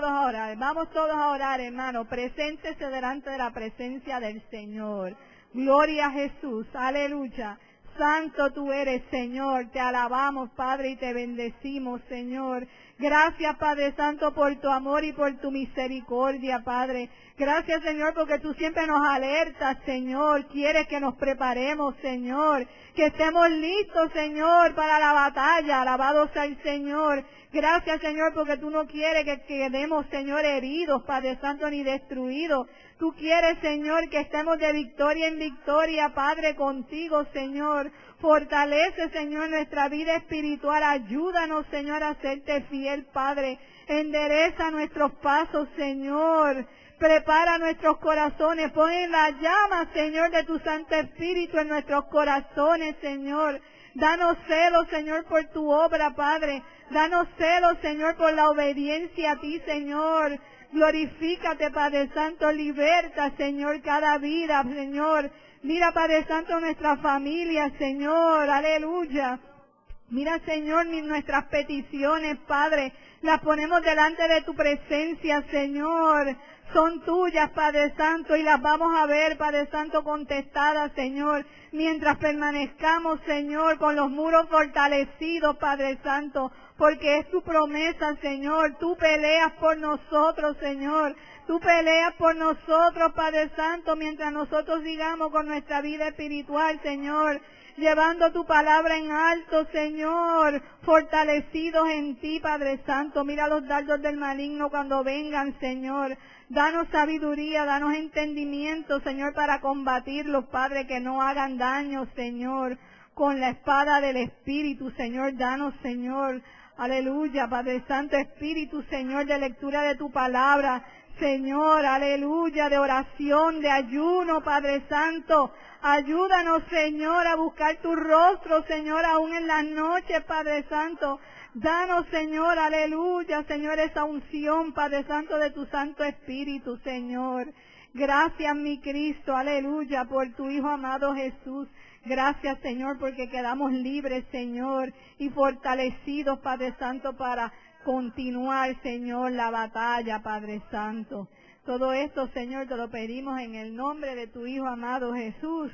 a orar, hermano. Preséntese delante de la presencia del Señor. Gloria a Jesús, aleluya. Santo tú eres, Señor. Te alabamos, Padre, y te bendecimos, Señor. Gracias, Padre Santo, por tu amor y por tu misericordia, Padre. Gracias, Señor, porque tú siempre nos alertas, Señor. Quieres que nos preparemos, Señor. Que estemos listos, Señor, para la batalla. Alabado sea el Señor. Gracias, Señor, porque tú no quieres que quedemos, Señor, heridos, Padre Santo, ni destruidos. Tú quieres, Señor, que estemos de victoria en victoria, Padre, contigo, Señor. Fortalece, Señor, nuestra vida espiritual. Ayúdanos, Señor, a serte fiel, Padre. Endereza nuestros pasos, Señor. Prepara nuestros corazones. Pon en la llama, Señor, de tu Santo Espíritu en nuestros corazones, Señor. Danos celo, Señor, por tu obra, Padre. Danos celo, Señor, por la obediencia a ti, Señor. Glorifícate, Padre Santo. Liberta, Señor, cada vida, Señor. Mira, Padre Santo, nuestra familia, Señor. Aleluya. Mira, Señor, nuestras peticiones, Padre. Las ponemos delante de tu presencia, Señor. Son tuyas, Padre Santo, y las vamos a ver, Padre Santo, contestadas, Señor, mientras permanezcamos, Señor, con los muros fortalecidos, Padre Santo, porque es tu promesa, Señor. Tú peleas por nosotros, Señor. Tú peleas por nosotros, Padre Santo, mientras nosotros sigamos con nuestra vida espiritual, Señor, llevando tu palabra en alto, Señor, fortalecidos en ti, Padre Santo. Mira los dardos del maligno cuando vengan, Señor. Danos sabiduría, danos entendimiento, Señor, para combatirlos, Padre, que no hagan daño, Señor, con la espada del Espíritu, Señor. Danos, Señor, aleluya, Padre Santo, Espíritu, Señor, de lectura de tu palabra, Señor, aleluya, de oración, de ayuno, Padre Santo. Ayúdanos, Señor, a buscar tu rostro, Señor, aún en las noches, Padre Santo. Danos, Señor, aleluya, Señor, esa unción, Padre Santo, de tu Santo Espíritu, Señor. Gracias, mi Cristo, aleluya, por tu Hijo amado Jesús. Gracias, Señor, porque quedamos libres, Señor, y fortalecidos, Padre Santo, para continuar, Señor, la batalla, Padre Santo. Todo esto, Señor, te lo pedimos en el nombre de tu Hijo amado Jesús.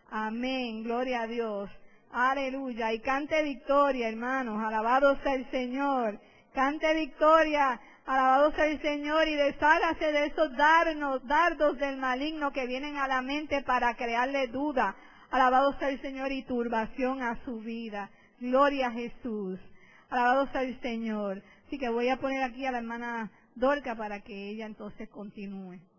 Amén. Gloria a Dios. Aleluya. Y cante victoria, hermanos. Alabado sea el Señor. Cante victoria. Alabado sea el Señor. Y deshágase de esos dardos del maligno que vienen a la mente para crearle duda. Alabado sea el Señor y turbación a su vida. Gloria a Jesús. Alabado sea el Señor. Así que voy a poner aquí a la hermana Dorca para que ella entonces continúe.